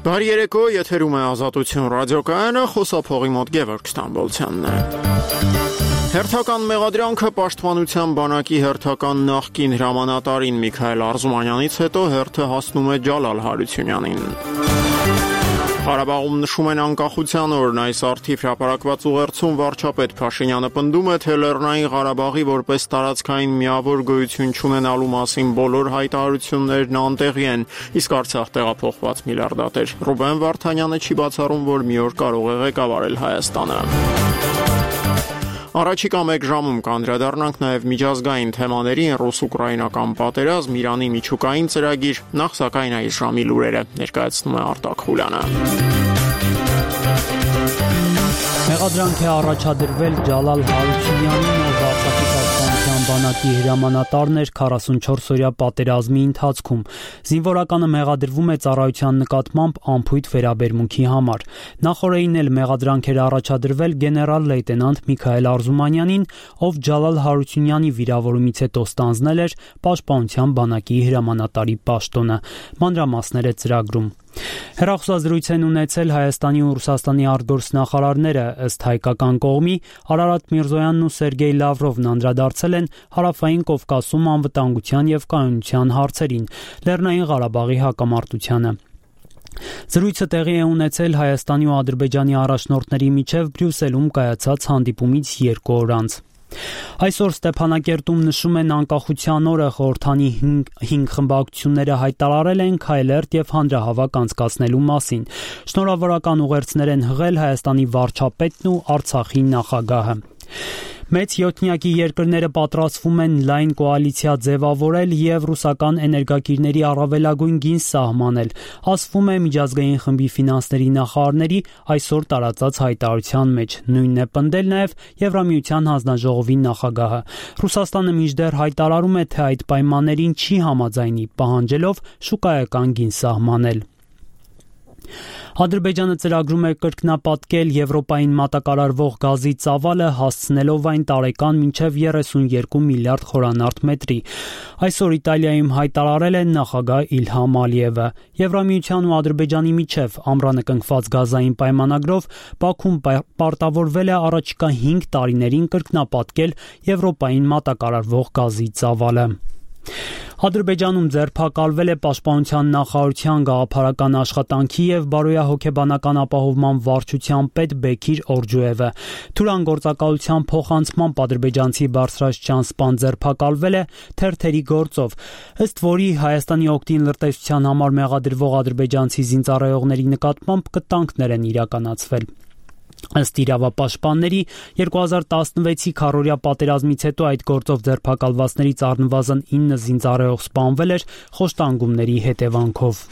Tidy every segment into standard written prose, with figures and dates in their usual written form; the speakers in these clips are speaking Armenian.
Բարի երեկո, եթերում է Ազատություն ռադիոկայանը, խոսափողի մոտ Գևորգ Ստամբոլցյանն է։ Հերթական մեղադրանքը Պաշտպանության բանակի հերթական նախկին հրամանատարին Միքայել Արզումանյանից հետո հերթը հասնում է Ջալալ Հարությունյանին։ Ղարաբաղում նշում են անկախության օրն, այս առթիվ հրապարակված ուղերձում վարչապետ Փաշինյանը պնդում է, թե Լեռնային Ղարաբաղի որպես տարածքային միավոր գոյություն չունենալու մասին բոլոր հայտարարություններն անտեղի են, իսկ Արցախ տեղափոխված միլիարդատեր Ռուբեն Վարդանյանը չի բացառում, որ մի օր կարող է ղեկավարել Հայաստանը։ Առաջիկա մեկ ժամում կանդրադառնանք նաև միջազգային թեմաներին, ռուս-ուկրաինական պատերազմ, Իրանի միջուկային ծրագիր, նախ սակայն այս ժամի լուրերը ներկայացնում է Արտակ Խուլյանը։ Մեղադրանք է առաջադրվել Ջալալ Հարությունյանին, ով Արցախի պաշտպանության բանակի հրամանատարն էր 44-օրյա պատերազմի ընթացքում։ Զինվորականը մեղադրվում է ծառայության նկատմամբ անփույթ վերաբերմունքի համար։ Նախօրեին էլ մեղադրանք էր առաջադրվել գեներալ լեյտենանտ Միքայել Արզումանյանին, ով Ջալալ Հարությունյանի վիրավորումից հետո ստանձնել էր պաշտպանության բանակի հրամանատարի պաշտոնը։ Մանրամասները ծրագրում։ Հեռախոսազրույց են ունեցել Հայաստանի ու Ռուսաստանի արտգործնախարարները, ըստ հայկական կողմի Արարատ Միրզոյանն ու Սերգեյ Լավրովն անդրադարձել են Հարավային Կովկասում անվտանգության եւ կայունության հարցերին, Լեռնային Ղարաբաղի հակամարտությանը։ Զրույցը տեղի է ունեցել Հայաստանի ու Ադրբեջանի առաջնորդների միջև Բրյուսելում կայացած հանդիպումից 2 օր անց։ Այսօր Ստեփանակերտում նշում են անկախության օրը, խորհրդանի 5 խմբակցությունները հայտարարել են քայլերթ եւ հանրահավաք անցկացնելու մասին։ Շնորհավորական ուղերձներ են հղել Հայաստանի վարչապետն ու Արցախի նախագահը։ Մեծ յոթնյակի երկրները պատրաստվում են լայն կոալիցիա ձևավորել եւ ռուսական էներգակիրների առավելագույն գին սահմանել, ասվում է միջազգային խմբի ֆինանսների նախարարների այսօր տարածած հայտարարության մեջ։ Նույնն է պնդել նաեւ Եվրամիության հանձնաժողովի նախագահը։ Ռուսաստանը մինչդեռ հայտարարում է, թե այդ պայմաններին չի համաձայնի, պահանջելով շուկայական գին սահմանել։ Ադրբեջանը ծրագրում է կրկնապատկել Եվրոպային մատակարարվող գազի ծավալը, հասցնելով այն տարեկան մինչև 32 միլիարդ խորանարդ մետրի։ Այսօր Իտալիայում հայտարարել է նախագահ Իլհամ Ալիևը։ Եվրամիության ու Ադրբեջանի միջև ամռանը կնքված գազային պայմանագրով Բաքուն պարտավորվել է առաջիկա 5 տարիներին կրկնապատկել Եվրոպային մատակարարվող գազի ծավալը։ Ադրբեջանում ձերբակալվել է Պաշտպանության նախարարության գաղափարական աշխատանքի եւ բարոյահոգեբանական ապահովման վարչության պետ Բեքիր Օրջուևը։ Թուրան գործակալության փոխանցմամբ ադրբեջանցի բարձրաստիճան սպան ձերբակալվել է թերթերի գործով, ըստ որի Հայաստանի օգտին լրտեսության համար մեղադրվող ադրբեջանցի զինծառայողների նկատմամբ կտանքներ են իրականացվել։ Ըստ իրավապաշտպանների 2016-ի քառօրյա պատերազմից հետո այդ գործով ձերբակալվածներից առնվազն 9 զինծառայող սպանվել էր խոշտանգումների հետևանքով։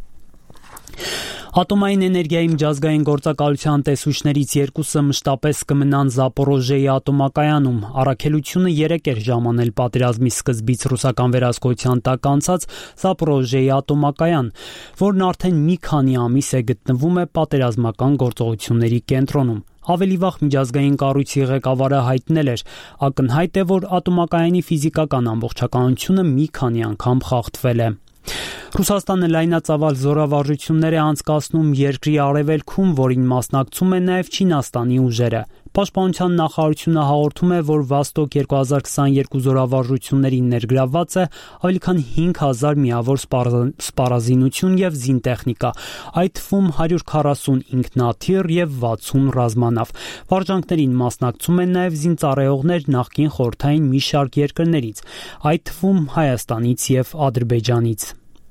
Ատոմային էներգիայի միջազգային գործակալության տեսուչներից 2-ը մշտապես կմնան Զապորոժեի ատոմակայանում։ Առաքելությունը 3 էր ժամանել պատերազմի սկզբից ռուսական վերահսկողության տակ անցած Զապորոժեի ատոմակայան, որն արդեն մի քանի ամիս է գտնվում է պատերազմական գործողությունների կենտրոնում։ Ավելի վաղ միջազգային կառույցի ղեկավարը հայտնել էր, ակնհայտ է, որ ատոմակայանի ֆիզիկական ամբողջականությունը մի քանի անգամ խախտվել է։ Ռուսաստանը լայնածավալ զորավարժություններ է անցկացնում երկրի արևելքում, որին մասնակցում են նաև Չինաստանի ուժերը։ Պաշտպանության նախարարությունը հաղորդում է, որ Վոստոկ 2022 զորավարժություններին ներգրավված է ավելի քան 5000 միավոր սպառազինություն եւ զինտեխնիկա, այդ թվում 140 ինքնաթիռ եւ 60 ռազմանավ։ Վարժանքներին մասնակցում են նաև զինծառայողներ նախկին խորհրդային մի շարք երկրներից, այդ թվում Հայաստանից եւ Ադրբեջանից։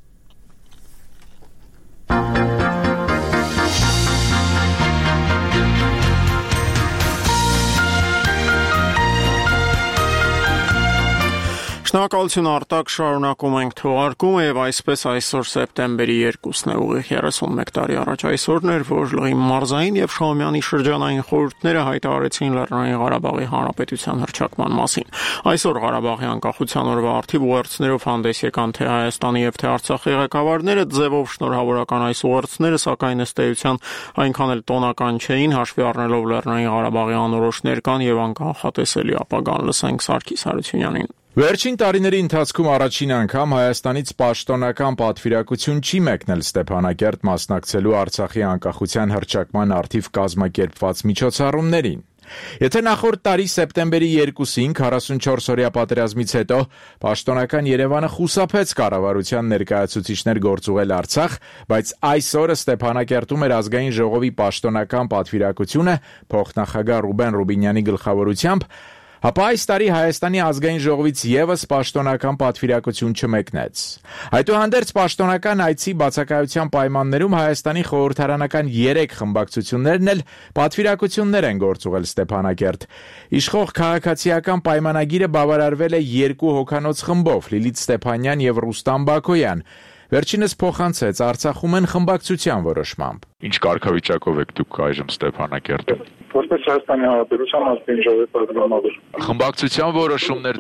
Շնորհակալություն Արտակ, շարունակում ենք թողարկումը եւ այսպես այսօր սեպտեմբերի 2-ն է, ուղիղ 31 տարի առաջ այսօրն էր, որ Լղի մարզային եւ Շահումյանի շրջանային խորհուրդները հայտարարեցին Լեռնային Ղարաբաղի Հանրապետության հռչակման մասին։ Այսօր Ղարաբաղի անկախության օրվա արդիվ ուղերձներով հանդես եկան թե Հայաստանի եւ թե Արցախի ղեկավարները, ձևով շնորհավորական այս ուղերձները, սակայն ըստ էության այնքան էլ տոնական չէին, հաշվի առնելով Լեռնային Ղարաբաղի անորոշ ներկան եւ անկանխատեսելի ապագան։ Լսենք Սարգիս Հարությունյանին։ Վերջին տարիների ընթացքում առաջին անգամ Հայաստանից պաշտոնական պատվիրակություն չի մեկնել Ստեփանակերտ մասնակցելու Արցախի անկախության հռչակման առթիվ կազմակերպված միջոցառումներին։ Եթե նախորդ տարի սեպտեմբերի 2-ին 44-օրյա պատերազմից հետո պաշտոնական Երևանը խուսափեց կառավարության ներկայացուցիչներ գործուղել Արցախ, բայց այսօր Ստեփանակերտում էր ազգային ժողովի պաշտոնական պատվիրակությունը փոխնախագահ Ռուբեն Ռուբինյանի գլխավորությամբ, ապա այս տարի Հայաստանի ազգային ժողովից եւս պաշտոնական պատվիրակություն չմեկնեց։ Այդուհանդերձ պաշտոնական այցի բացակայության պայմաններում Հայաստանի խորհրդարանական 3 խմբակցություններն էլ պատվիրակություններ են գործուղել Ստեփանակերտ։ Իշխող քաղաքացիական պայմանագիրը բավարարվել է 2 հոգանոց խմբով՝ Լիլիթ Ստեփանյան եւ Ռուստամ Բակոյան։ Վերջինս փոխանցեց Արցախում են խմբակցության որոշմամբ։ Ինչ կարգավիճակով եք դուք այժմ Ստեփանակերտում։ Որպես Հայաստանի Հանրապետության ազգային ժողովի պատգամավոր։ Խմբակցության որոշումներ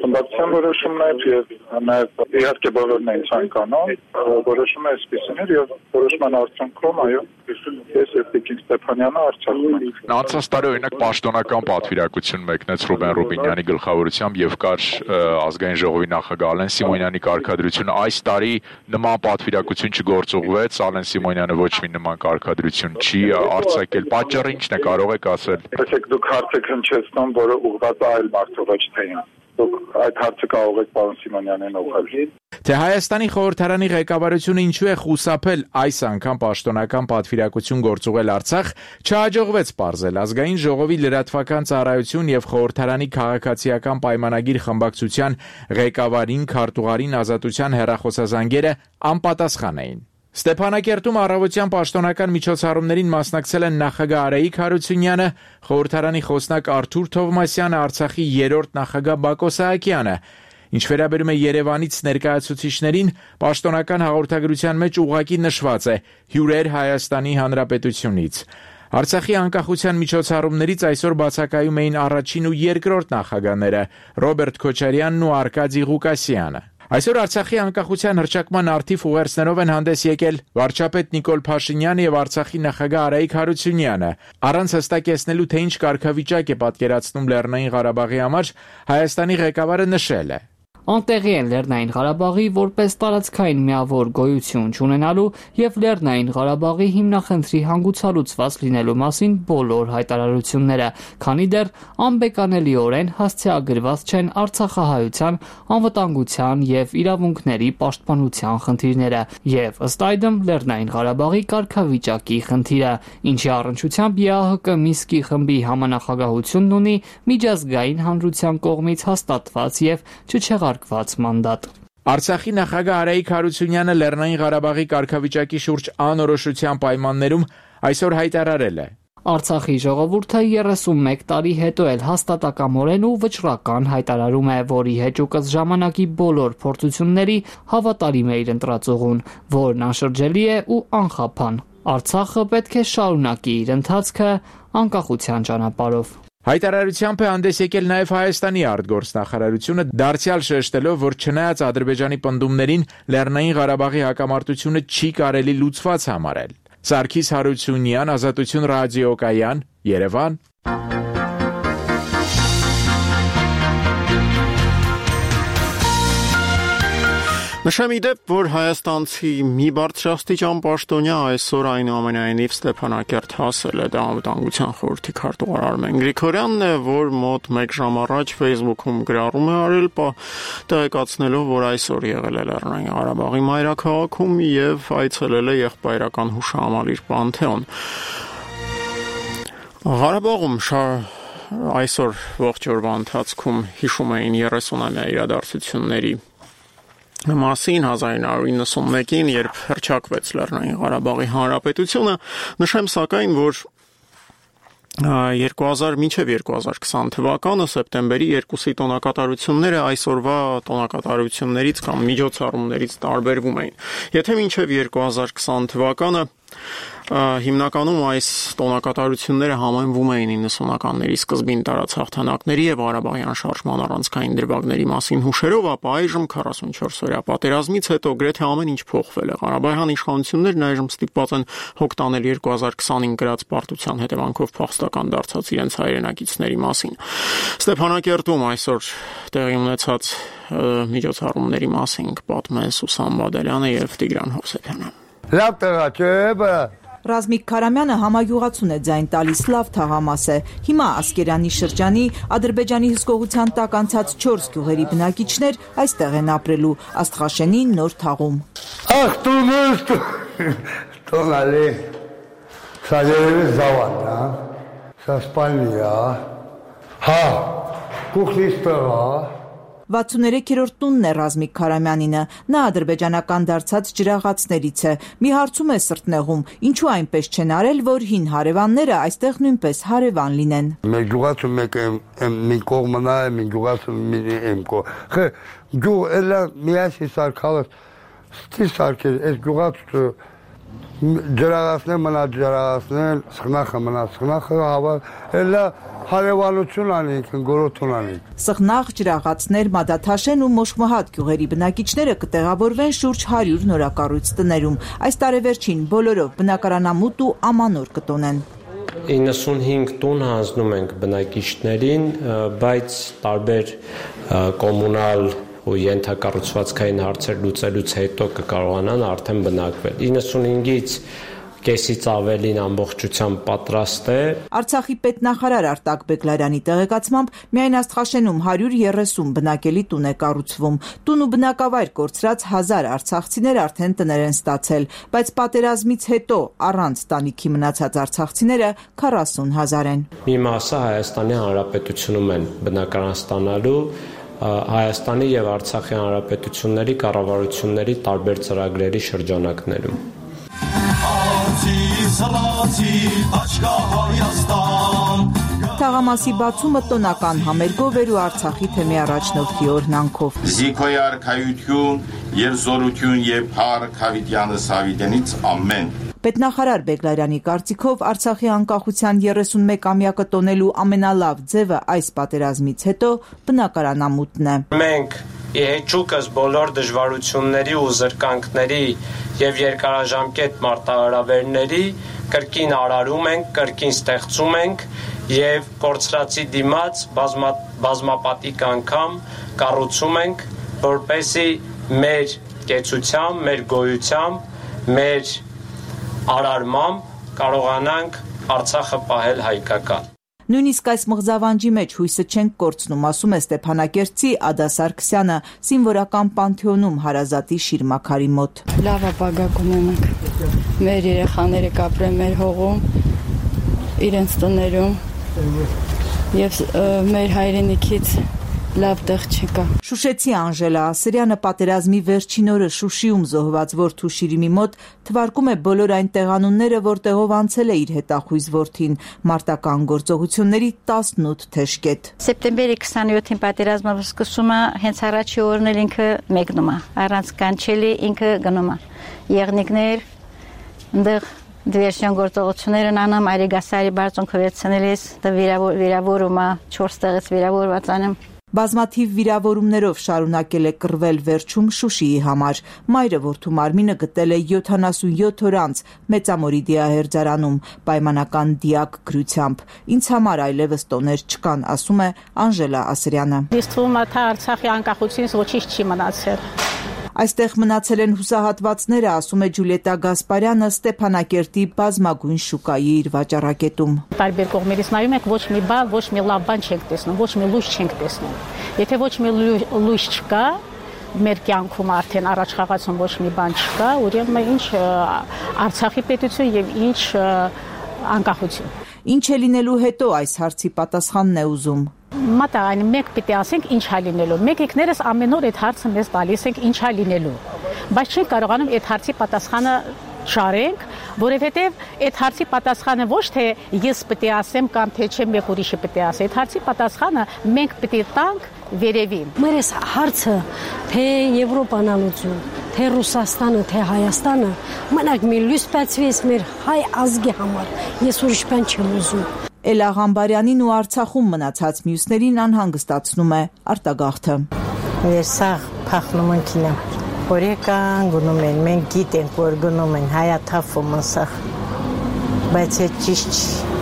եւ նաեւ իհարկե բոլորն են ցանկանում, որոշումը այսպեսին էր եւ որոշման արդյունքում այո, ես եւ Տիկին Ստեփանյանը Արցախում ենք։ Անցած տարի օրինակ պաշտոնական պատվիրակություն մեկնեց Ռուբեն Ռուբինյանի գլխավորությամբ եւ կար ազգային ժողովի նախագահ Ալեն Սիմոնյանի կարգադրությունը։ Այս տարի նման պատվիրակություն չգործուղվեց, Ալեն Սիմոնյանը ոչ մի նման կարգադրություն չի արձակել։ Պատճառը ի՞նչն է, կարող եք ասել։ Այսինքն դուք հարց եք հնչեցնում, որը ուղղված է այլ մարդու ոչ թե ինձ։ Դուք այդ հարցը կարող եք պարոն Սիմոնյանին ուղղել։ Թե Հայաստանի խորհրդարանի ղեկավարությունը ինչու է խուսափել այս անգամ պաշտոնական պատվիրակություն գործուղել Արցախ, չհաջողվեց պարզել ազգային ժողովի լրատվական ծառայություն եւ խորհրդարանի քաղաքացիական պայմանագիր խմբակցության ղեկավարին քարտուղարին Ազատության հեռախոսազանգերը անպատասխան էին։ Ստեփանակերտում առավոտյան պաշտոնական միջոցառումներին մասնակցել են նախագահ Արայիկ Հարությունյանը, խորհրդարանի խոսնակ Արթուր Թովմասյանը, Արցախի 3-րդ նախագահ Բակո Սահակյանը։ Ինչ վերաբերում է Երևանից ներկայացուցիչներին, պաշտոնական հաղորդագրության մեջ ուղղակի նշված է հյուրեր Հայաստանի Հանրապետությունից։ Արցախի անկախության միջոցառումներից այսօր բացակայում էին առաջին ու երկրորդ նախագահները Ռոբերտ Քոչարյանն ու Արկադի Ղուկասյանը։ Այսօր Արցախի անկախության հռչակման առթիվ ուղերձներով են հանդես եկել վարչապետ Նիկոլ Փաշինյանը եւ Արցախի նախագահ Արայիկ Հարությունյանը։ Առանց հստակեցնելու, թե ինչ կարգավիճակ է պատկերացնում Լեռնային Ղարաբաղի համար, Հայաստանի ղեկավարը նշել է. Անտեղի են Լեռնային Ղարաբաղի որպես տարածքային միավոր գոյություն չունենալու եւ Լեռնային Ղարաբաղի հիմնախնդրի հանգուցալուծված լինելու մասին բոլոր հայտարարությունները, քանի դեռ անբեկանելիորեն հասցեագրված չեն Արցախահայության անվտանգության եւ իրավունքների պաշտպանության խնդիրները եւ ըստ այդմ Լեռնային Ղարաբաղի կարգավիճակի խնդիրը, ինչի առնչությամբ ԵԱՀԿ Մինսկի խմբի համանախագահությունն ունի միջազգային հանրության կողմից հաստատված եւ չչեղարկված մանդատ։ Արցախի նախագահ Արայիկ Հարությունյանը Լեռնային Ղարաբաղի կարգավիճակի շուրջ անորոշության պայմաններում այսօր հայտարարել է. Արցախի ժողովուրդը 31 տարի հետո էլ հաստատակամորեն ու վճռական հայտարարում է, որի հեճուկս ժամանակի բոլոր փորձությունների հավատարիմ է իր ընտրածողուն, որն անշրջելի է ու անխափան։ Արցախը պետք է շարունակի իր ընթացքը անկախության ճանապարհով։ Հայտարարությամբ է հանդես եկել նաև Հայաստանի արտգործնախարարությունը, դարձյալ շեշտելով, որ չնայած Ադրբեջանի պնդումներին, Լեռնային Ղարաբաղի հակամարտությունը չի կարելի լուծված համարել։ Սարգիս Հարությունյան, Ազատություն ռադիոկայան, Երևան։ Նշեմ ի դեպ, որ հայաստանցի մի բարձրաստիճան պաշտոնյա այսօր այնուամենայնիվ Ստեփանակերտ հասել է, դա անվտանգության խորհրդի քարտուղար Արմեն Գրիգորյանն է, որ մոտ 1 ժամ առաջ Facebook-ում գրառում է արել, տեղեկացնելով, որ այսօր եղել է Լեռնային Ղարաբաղի մայրաքաղաքում եւ այցելել է եղբայրական հուշահամալիր Պանթեոն։ Ղարաբաղում այսօր ողջ օրվա ընթացքում հիշում էին 30-ամյա իրադարձությունների մասին 1991-ին, երբ հռչակվեց Լեռնային Ղարաբաղի Հանրապետությունը, նշեմ սակայն, որ 2000 մինչև 2020 թվականը սեպտեմբերի 2-ի տոնակատարությունները այսօրվա տոնակատարություններից կամ միջոցառումներից տարբերվում էին։ Եթե մինչև 2020 թվականը Հիմնականում այս տոնակատարությունները համեմվում էին 90-ականների սկզբին տարած հաղթանակների եւ Ղարաբաղյան շարժման առանցքային դրվագների մասին հուշերով, ապա այժմ 44-օրյա պատերազմից հետո գրեթե ամեն ինչ փոխվել է։ Ղարաբաղյան իշխանություններն այժմ ստիպված են հոգ տանել 2025 գրած պարտության հետևանքով փախստական դարձած իրենց հայրենակիցների մասին։ Ստեփանակերտում այսօր տեղի ունեցած միջոցառումների մասին կպատմեն Սուսան Բադալյանը եւ Տիգրան Հովսեփյանը։ Լավ տեղա չէ։ Ռազմիկ Քարամյանը համագյուղացուն է ձայն տալիս, լավ թաղամաս է։ Հիմա Ասկերանի շրջանի Ադրբեջանի հսկողության տակ անցած 4 գյուղերի բնակիչներ այստեղ են ապրելու, Աստղաշենի նոր թաղում։ Ախ, տոնալի, սալերը զավանա, սասպալնիա, հա, կուխլիս տղա, 63-րդ տունն է Ռազմիկ Քարամյանինը, նա ադրբեջանական դարձած ջրաղացներից է, մի հարցում է սրտնեղում, ինչու այնպես չեն արել, որ հին հարևանները այստեղ նույնպես հարևան լինեն։ Մեր գյուղացու մեկ մի կողմնա է, մի գյուղացու մի կողմ, խե գյուղ էլա միասի սարկալս, ստի սարկել, այս գյուղացու ջրաղացներ մնա ջրաղացներ, սխնախը մնա սխնախը, էլա հարևանություն անենք, գորոթուն անենք։ Սխնաղ, ջրաղացներ, Մադաթաշեն ու Մոշմահադ գյուղերի բնակիչները կտեղավորվեն շուրջ 100 նորակառույց տներում։ Այս տարեվերջին բոլորով բնակարանամուտ ու ամանոր կտոնեն։ 95 տուն հանձնում ենք բնակիչներին, բայց տարբեր կոմունալ ու ենթակառուցվածքային հարցեր լուծելուց հետո կկարողանան արդեն բնակվել։ 95-ից կեսից ավելին ամբողջությամբ պատրաստ է։ Արցախի պետնախարար Արտակ Բեգլարյանի տեղեկացմամբ միայն Աստղաշենում 130 բնակելի տուն է կառուցվում։ Տուն ու բնակավայր կորցրած 1000 արցախցիներ արդեն տներ են ստացել, բայց պատերազմից հետո առանց տանիքի մնացած արցախցիները 40,000 են։ Մի մասը Հայաստանի Հանրապետությունում են բնակարան ստանալու, Հայաստանի եւ Արցախի հանրապետությունների կառավարությունների տարբեր ծրագրերի շրջանակներում։ Թաղամասի բացումը տոնական համերգով էր ու Արցախի թեմի առաջնորդի օրհնանքով։ Զիքոյ արքայություն եւ զորություն եւ փառք Հավիտյանս Հավիտենից ամեն։ Պետնախարար Բեգլարյանի կարծիքով Արցախի անկախության 31-ամյակը տոնելու ամենալավ ձևը այս պատերազմից հետո բնակարանամուտն է։ Մենք իհեճուկս բոլոր դժվարությունների ու զրկանքների եւ երկարաժամկետ մարտահրավերների կրկին արարում ենք, կրկին ստեղծում ենք եւ կորցրածի դիմաց բազմապատիկ անգամ կառուցում ենք, որպեսզի մեր կեցությամբ, մեր գոյությամբ, մեր արարմամբ կարողանանք Արցախը պահել հայկական։ Նույնիսկ այս մղձավանջի մեջ հույսը չենք կորցնում, ասում է Ստեփանակերտցի Ադա Սարգսյանը, զինվորական պանթեոնում հարազատի Շիրմաքարի մոտ։ Լավ ապագա կունենանք։ Մեր երեխաները կապրեն մեր հողում, իրենց տներում եւ մեր հայրենիքից լավ տեղ չկա։ Շուշեցի Անժելա Ասրյանը պատերազմի վերջին օրը Շուշիում զոհված որդու Շիրիմի մոտ թվարկում է բոլոր այն տեղանունները, որտեղով անցել է իր հետախույզ որդին, մարտական գործողությունների 18 թեժկետ։ Սեպտեմբերի 27-ին պատերազմը սկսումը հենց առաջի օրն էլ ինքը մեկնում է, առանց կանչելի ինքը գնում է։ Եղնիկներ այնտեղ դիվերսիոն գործողություններն անում, Արիգասարի բարձունքը վերցնելիս վիրավորումը 4 տեղից վիրավորված անում։ Բազմաթիվ վիրավորումներով շարունակել է կռվել վերջում Շուշիի համար։ Մայրը որդու մարմինը գտել է 77 օր անց Մեծամորի դիահերձարանում պայմանական դիակ գրությամբ։ Ինձ համար այլևս տոներ չկան, ասում է Անժելա Ասրյանը։ Իսկ թվում է թե Արցախի անկախությունից ոչինչ չի մնացել։ Այստեղ մնացել են հուսահատվածները, ասում է Ջուլիետա Գասպարյանը Ստեփանակերտի բազմագույն շուկայի իր վաճառակետում։ Տարբեր կողմերից նայում եք, ոչ մի բան, ոչ մի լավ բան չենք տեսնում, ոչ մի լույս չենք տեսնում։ Եթե ոչ մի լույս չկա, մեր կյանքում արդեն առաջ խաղացում ոչ մի բան չկա, ուրեմն ինչ Արցախի պետություն եւ ինչ անկախություն։ Ինչ է լինելու հետո այս հարցի պատասխանն է ուզում։ Մատա այն մեկ պիտի ասենք ինչ է լինելու։ Մեկ եկներս ամեն օր այդ հարցը մեզ տալիս ենք ինչ է լինելու։ Բայց չենք կարողանում այդ հարցի պատասխանը շարենք, որովհետև այդ հարցի պատասխանը ոչ թե ես պիտի ասեմ կամ թե չէ մեկ ուրիշը պիտի ասի։ Այդ հարցի պատասխանը մենք պիտի տանք վերևին։ Մեր այս հարցը թե Եվրոպան ալուծում, թե թե Ռուսաստանը, թե Հայաստանը մենակ մի լույս բացվեց մեր հայ ազգի համար։ Ես ուրիշ բան չեմ ուզում։ Էլա Ղամբարյանին ու Արցախում մնացած մյուսներին անհանգստացնում է արտագաղթը։ Ես սաղ փախնում եմ Օրեկան գնում են, մենք գիտենք, որ գնում են հայաթափում սաղ, բայց այդ ճիշտ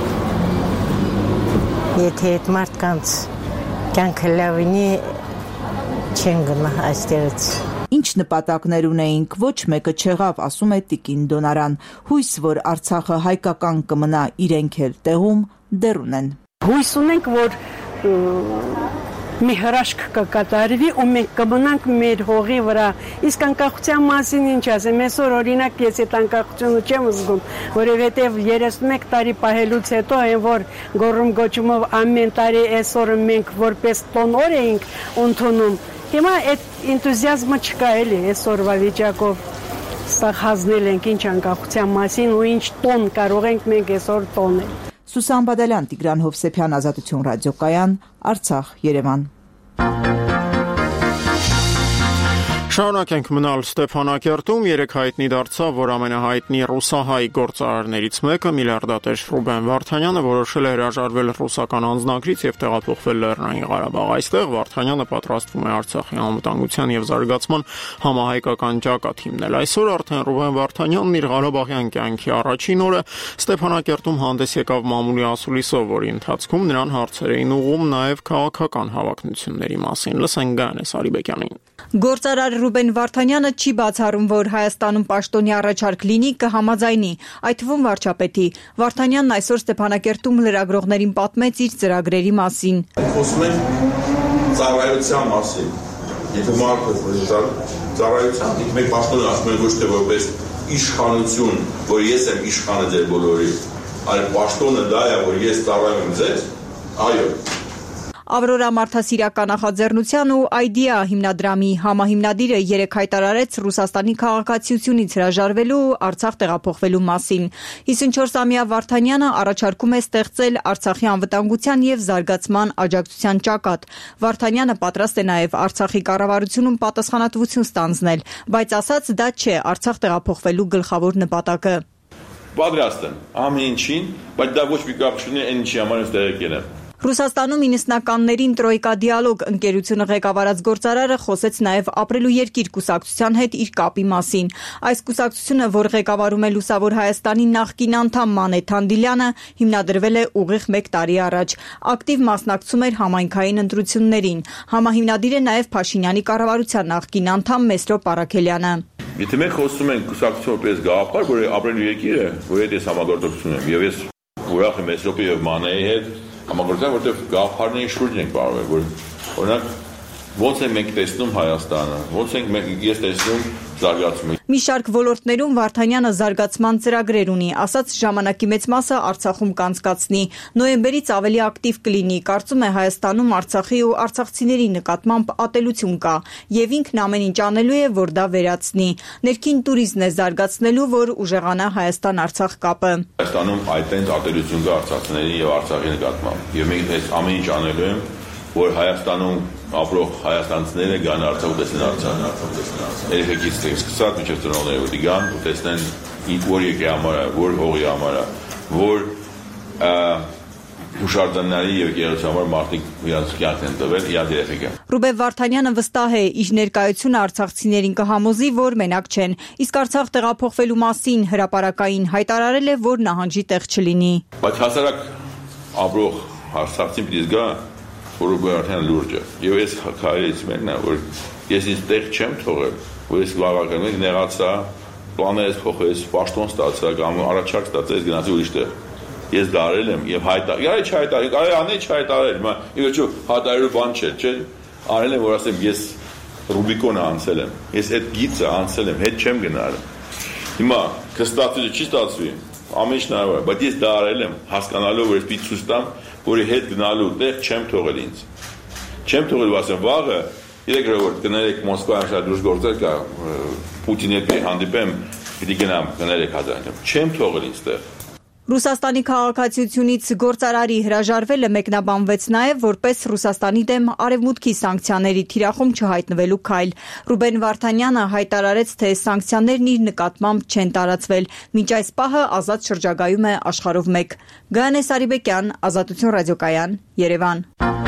եթե այդ մարդկանց կյանքը լավինի չեն գնա այստեղից։ Ինչ նպատակներ ունեինք, ոչ մեկը չեղավ, ասում է Տիկին Դոնարան, հույս, որ Արցախը հայկական կմնա իրենք էլ տեղում, դեռ ունեն։ Հույս ունենք, որ մի հրաշք կկատարվի ու մենք կմնանք մեր հողի վրա։ Իսկ անկախության մասին ինչ ասեմ, այսօր օրինակ ես այդ անկախությունը չեմ զգում, որովհետև 31 տարի պահելուց հետո այն որ գոռում գոչումով ամեն տարի այսօր մենք որպես տոն օր էինք ընդունում։ Հիմա այդ էնտուզիազմը չկա էլի այսօրվա վիճակով։ Սա հազնել ենք ինչ անկախության մասին ու ինչ տոն կարող ենք մենք այսօր տոնել։ Սուսան Բադալյան, Տիգրան Հովսեփյան, Ազատություն ռադիոկայան, Արցախ, Երևան։ Շարունակենք մնալ Ստեփանակերտում, երեք հայտնի դարձավ, որ ամենահայտնի ռուսահայ գործարարներից մեկը միլիարդատեր Ռուբեն Վարդանյանը որոշել է հրաժարվել ռուսական անձնագրից եւ տեղափոխվել Լեռնային Ղարաբաղ։ Այստեղ Վարդանյանը պատրաստվում է Արցախի անվտանգության եւ զարգացման համահայկական ճակատ հիմնել։ Այսօր արդեն Ռուբեն Վարդանյանն իր Ղարաբաղյան կյանքի առաջին օրը Ստեփանակերտում հանդես եկավ մամուլի ասուլիսով, որի ընթացքում նրան հարցեր էին ուղղում նաեւ քաղաքական հավակնությունների մասին։ Լսենք Գանես Արիբեկյանին։ Գործարար Ռուբեն Վարդանյանը չի բացառում, որ Հայաստանում պաշտոնյա առաջարկ լինի, կհամաձայնի, այդ թվում վարչապետի։ Վարդանյանն այսօր Ստեփանակերտում լրագրողներին պատմեց իր ծրագրերի մասին։ Խոսում ենք ծառայության մասին։ Եթե մարդը ծառայության, մենք պաշտոնը ասում ենք ոչ թե որպես իշխանություն, որ ես եմ իշխանը ձեր բոլորի, այլ պաշտոնը դա է, որ ես ծառայում եմ ձեզ, այո։ Ավրորա մարդասիրական նախաձեռնության ու Idea հիմնադրամի համահիմնադիրը երեկ հայտարարեց Ռուսաստանի քաղաքացիությունից հրաժարվելու ու Արցախ տեղափոխվելու մասին։ 54-ամյա Վարդանյանը առաջարկում է ստեղծել Արցախի անվտանգության եւ զարգացման աջակցության ճակատ։ Վարդանյանը պատրաստ է նաեւ Արցախի կառավարությունում պատասխանատվություն ստանձնել, բայց ասաց դա չէ Արցախ տեղափոխվելու գլխավոր նպատակը։ Պատրաստ եմ ամեն ինչին, բայց դա ոչ մի կապ չունի այն ինչի համար ես տեղեկ եմ։ Ռուսաստանում 90-ականներին Տրոյկա դիալոգ ընկերությունը ղեկավարած գործարարը խոսեց նաև ապրելու երկիր կուսակցության հետ իր կապի մասին։ Այս կուսակցությունը, որ ղեկավարում է Լուսավոր Հայաստանի նախկին անդամ Մանե Թանդիլյանը, հիմնադրվել է ուղիղ 1 տարի առաջ։ Ակտիվ մասնակցում էր համայնքային ընտրություններին։ Համահիմնադիր է նաև Փաշինյանի կառավարության նախկին անդամ Մեսրոպ Պարաքելյանը։ Եթե մենք խոսում ենք կուսակցություն որպես գաղափար, որ ապրելու երկիր է, որ հետ ես համագործակցություն եմ, եւ ես ուրախ եմ Մեսրոպի եւ Մանեի հետ համագործակցության, որտեղ գաղափարների շուրջն ենք բարվել, որ օրինակ ոնց ենք մենք տեսնում Հայաստանը, ոնց ենք ես տեսնում զարգացումը։ Մի շարք ոլորտներում Վարդանյանը զարգացման ծրագրեր ունի, ասաց ժամանակի մեծ մասը Արցախում կանցկացնի։ Նոյեմբերից ավելի ակտիվ կլինի, կարծում է Հայաստանում Արցախի ու արցախցիների նկատմամբ ատելություն կա, եւ ինքն ամեն ինչ անելու է, որ դա վերացնի։ Ներքին տուրիզմն է զարգացնելու, որ ուժեղանա Հայաստան-Արցախ կապը։ Հայաստանում այդտենց ատելություն կա արցախցիների եւ Արցախի նկատմամբ, եւ մենք այս ամեն ինչ անելու ենք, որ Հայաստանում ապրող հայաստանցիները գան Արցախ ու տեսնեն Արցախ։ Երեխեքից սկսած մինչև ծնողները որ գան ու տեսնեն որ եկի համար է, որ հողի համար է, որ հուշարձանների եւ եկեղեցու համար մարդիկ իրենց կյանքն են տվել իրաց երեխեքը։ Ռուբեն Վարդանյանը վստահ է, իր ներկայությունը արցախցիներին կհամոզի, որ մենակ չեն։ Իսկ Արցախ տեղափոխվելու մասին հրապարակային հայտարարել է, որ նահանջի տեղ չլինի։ Բայց հասարակ ապրող արցախցին պիտի զգա Ռուբեն Վարդանյանը լուրջ է։ Եվ ես քայլից մեկն է, որ ես ինձ տեղ չեմ թողել, որ ես վաղականում եմ նեղացա, պլաներս փոխեց, պաշտոն ստացա, կամ առաջարկ ստացա, ես գնացի ուրիշ տեղ։ Ես դարել եմ եւ հայտարարել, չհայտարարել, արի չհայտարարել, հիմա իվերջո հայտարարելու բան չէ, արել եմ, որ ասեմ ես Ռուբիկոնը անցել եմ, ես այդ գիծը անցել եմ, հետ չեմ գնալ։ Հիմա կստացվի չի ստացվի, ամեն ինչ նայում է, բայց ես դա արել եմ, հասկանալով որ ես պիտի ցույց տամ, որի հետ գնալու տեղ չեմ թողել ինձ։ Չեմ թողել, ասեմ, վաղը 3 ժողովուրդ կներեք Մոսկվա շատ դուրս գործել կա Պուտինի հետ հանդիպեմ, պիտի գնամ կներեք հազարանքեմ։ Չեմ թողել ինձ տեղ։ Ռուսաստանի քաղաքացիությունից գործարարի հրաժարվելը մեկնաբանվեց նաև որպես Ռուսաստանի դեմ արևմուտքի սանկցիաների թիրախում չհայտնվելու քայլ։ Ռուբեն Վարդանյանը հայտարարեց, թե սանկցիաներն իր նկատմամբ չեն տարածվել։ Մինչ այս պահը Ազատ շրջագայում է աշխարհով 1։ Գայանե Սարիբեկյան, Ազատություն ռադիոկայան, Երևան։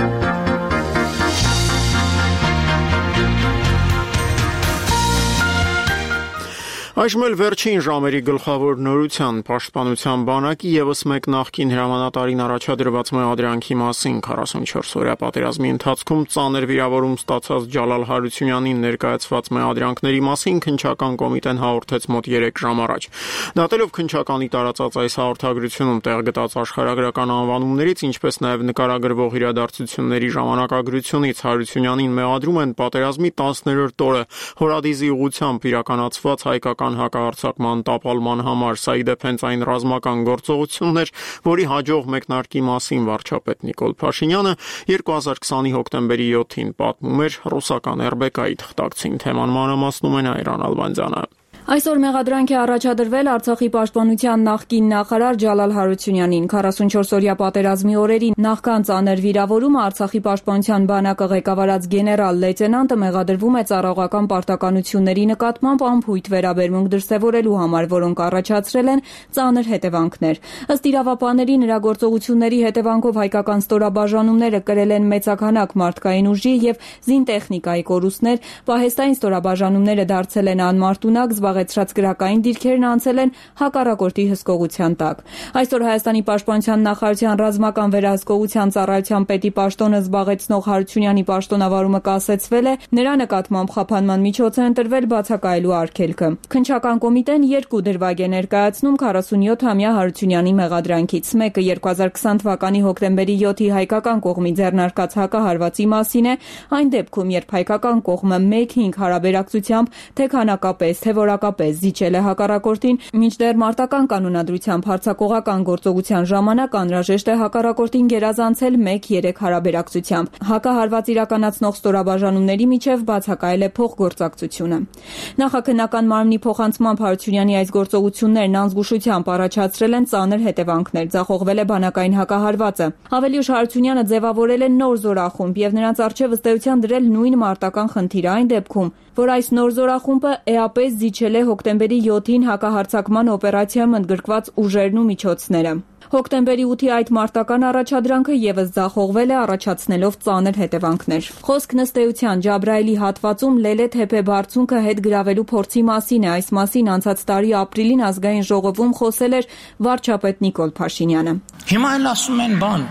Այժմ էլ վերջին ժամերի գլխավոր նորության պաշտպանության բանակի եւս մեկ նախկին հրամանատարին առաջադրված մեղադրանքի մասին 44-օրյա պատերազմի ընթացքում ծանր վիրավորում ստացած Ջալալ Հարությունյանին ներկայացված մեղադրանքների մասին քննչական կոմիտեն հաղորդեց մոտ 3 ժամ առաջ։ Դատելով քննչականի տարածած այս հաղորդագրությունում տեղ գտած աշխարհագրական անվանումներից, ինչպես նաև նկարագրվող իրադարձությունների ժամանակագրությունից Հարությունյանին մեղադրում են պատերազմի 10-րդ օրը Հորադիզի ուղղությամբ իրականացված հայկական հակահարձակման տապալման համար։ Սա ի դեպ հենց այն ռազմական գործողություններ, որի հաջող մեկնարկի մասին վարչապետ Նիկոլ Փաշինյանը 2020-ի հոկտեմբերի 7-ին պատմում էր ռուսական RBK-ի թղթակցին։ Թեման մանրամասնում է Այրան Ալվանձյանը։ Այսօր մեղադրանք է առաջադրվել Արցախի պաշտպանության նախկին նախարար Ջալալ Հարությունյանին։ 44-օրյա պատերազմի օրերին նախքան ծանր վիրավորումը Արցախի պաշտպանության բանակը ղեկավարած գեներալ լեյտենանտը մեղադրվում է ծառայողական պարտականությունների նկատմամբ անփույթ վերաբերմունք դրսևորելու համար, որոնք առաջացրել են ծանր հետևանքներ։ Ըստ իրավապահների, նրա գործողությունների հետևանքով հայկական ստորաբաժանումները կրել են մեծաքանակ մարդկային ուժի եւ զինտեխնիկայի կորուստներ, պահեստային ստորաբաժանումները դարձել են անմարտունակ, զբաղեցրած գրակային դիրքերն անցել են հակառակորդի հսկողության տակ։ Այսօր Հայաստանի պաշտպանության նախարարության ռազմական վերահսկողության ծառայության պետի պաշտոնը զբաղեցնող Հարությունյանի պաշտոնավարումը կասեցվել է, նրա նկատմամբ խափանման միջոց է ընտրվել բացակայելու արգելքը։ Քննչական կոմիտեն 2 դրվագ է ներկայացնում 47-ամյա Հարությունյանի մեղադրանքից։ Մեկը 2020 թվականի հոկտեմբերի 7-ի հայկական կողմի ձեռնարկած հակահարվածի մասին է, այն դեպքում, երբ հայկական կողմը 1-5 հարաբերակցությամբ թե քանակապես, թե որակապես զիջել է հակառակորդին, մինչդեռ մարտական կանոնադրությամբ հարձակողական գործողության ժամանակ անհրաժեշտ է հակառակորդին գերազանցել 1-3 հարաբերակցությամբ։ Հակահարված իրականացնող ստորաբաժանումների միջև բացակայել է փոխգործակցությունը։ Նախաքննական մարմնի փոխանցմամբ Հարությունյանի այս գործողություններն անզգուշությամբ առաջացրել են ծանր հետևանքներ, ձախողվել է բանակային հակահարվածը։ Ավելի ուշ Հարությունյանը ձևավորել է նոր զորախումբ եւ նրանց առջեւ ըստ էության դրել նույն մարտական խնդիրը այն դեպքում, որ այս նոր զորախումբը էապես զիջել է հոկտեմբերի 7-ին հակահարձակման օպերացիայում ընդգրկված ուժերն ու միջոցները։ Հոկտեմբերի 8-ի այդ մարտական առաջադրանքը եւս ձախողվել է, առաջացնելով ծանր հետևանքներ։ Խոսքն ըստ էության Ջաբրայելի հատվածում Լելե թեփե բարձունքը հետ գրավելու փորձի մասին է։ Այս մասին անցած տարի ապրիլին ազգային ժողովում խոսել էր վարչապետ Նիկոլ Փաշինյանը։ Հիմա էլ ասում են բան։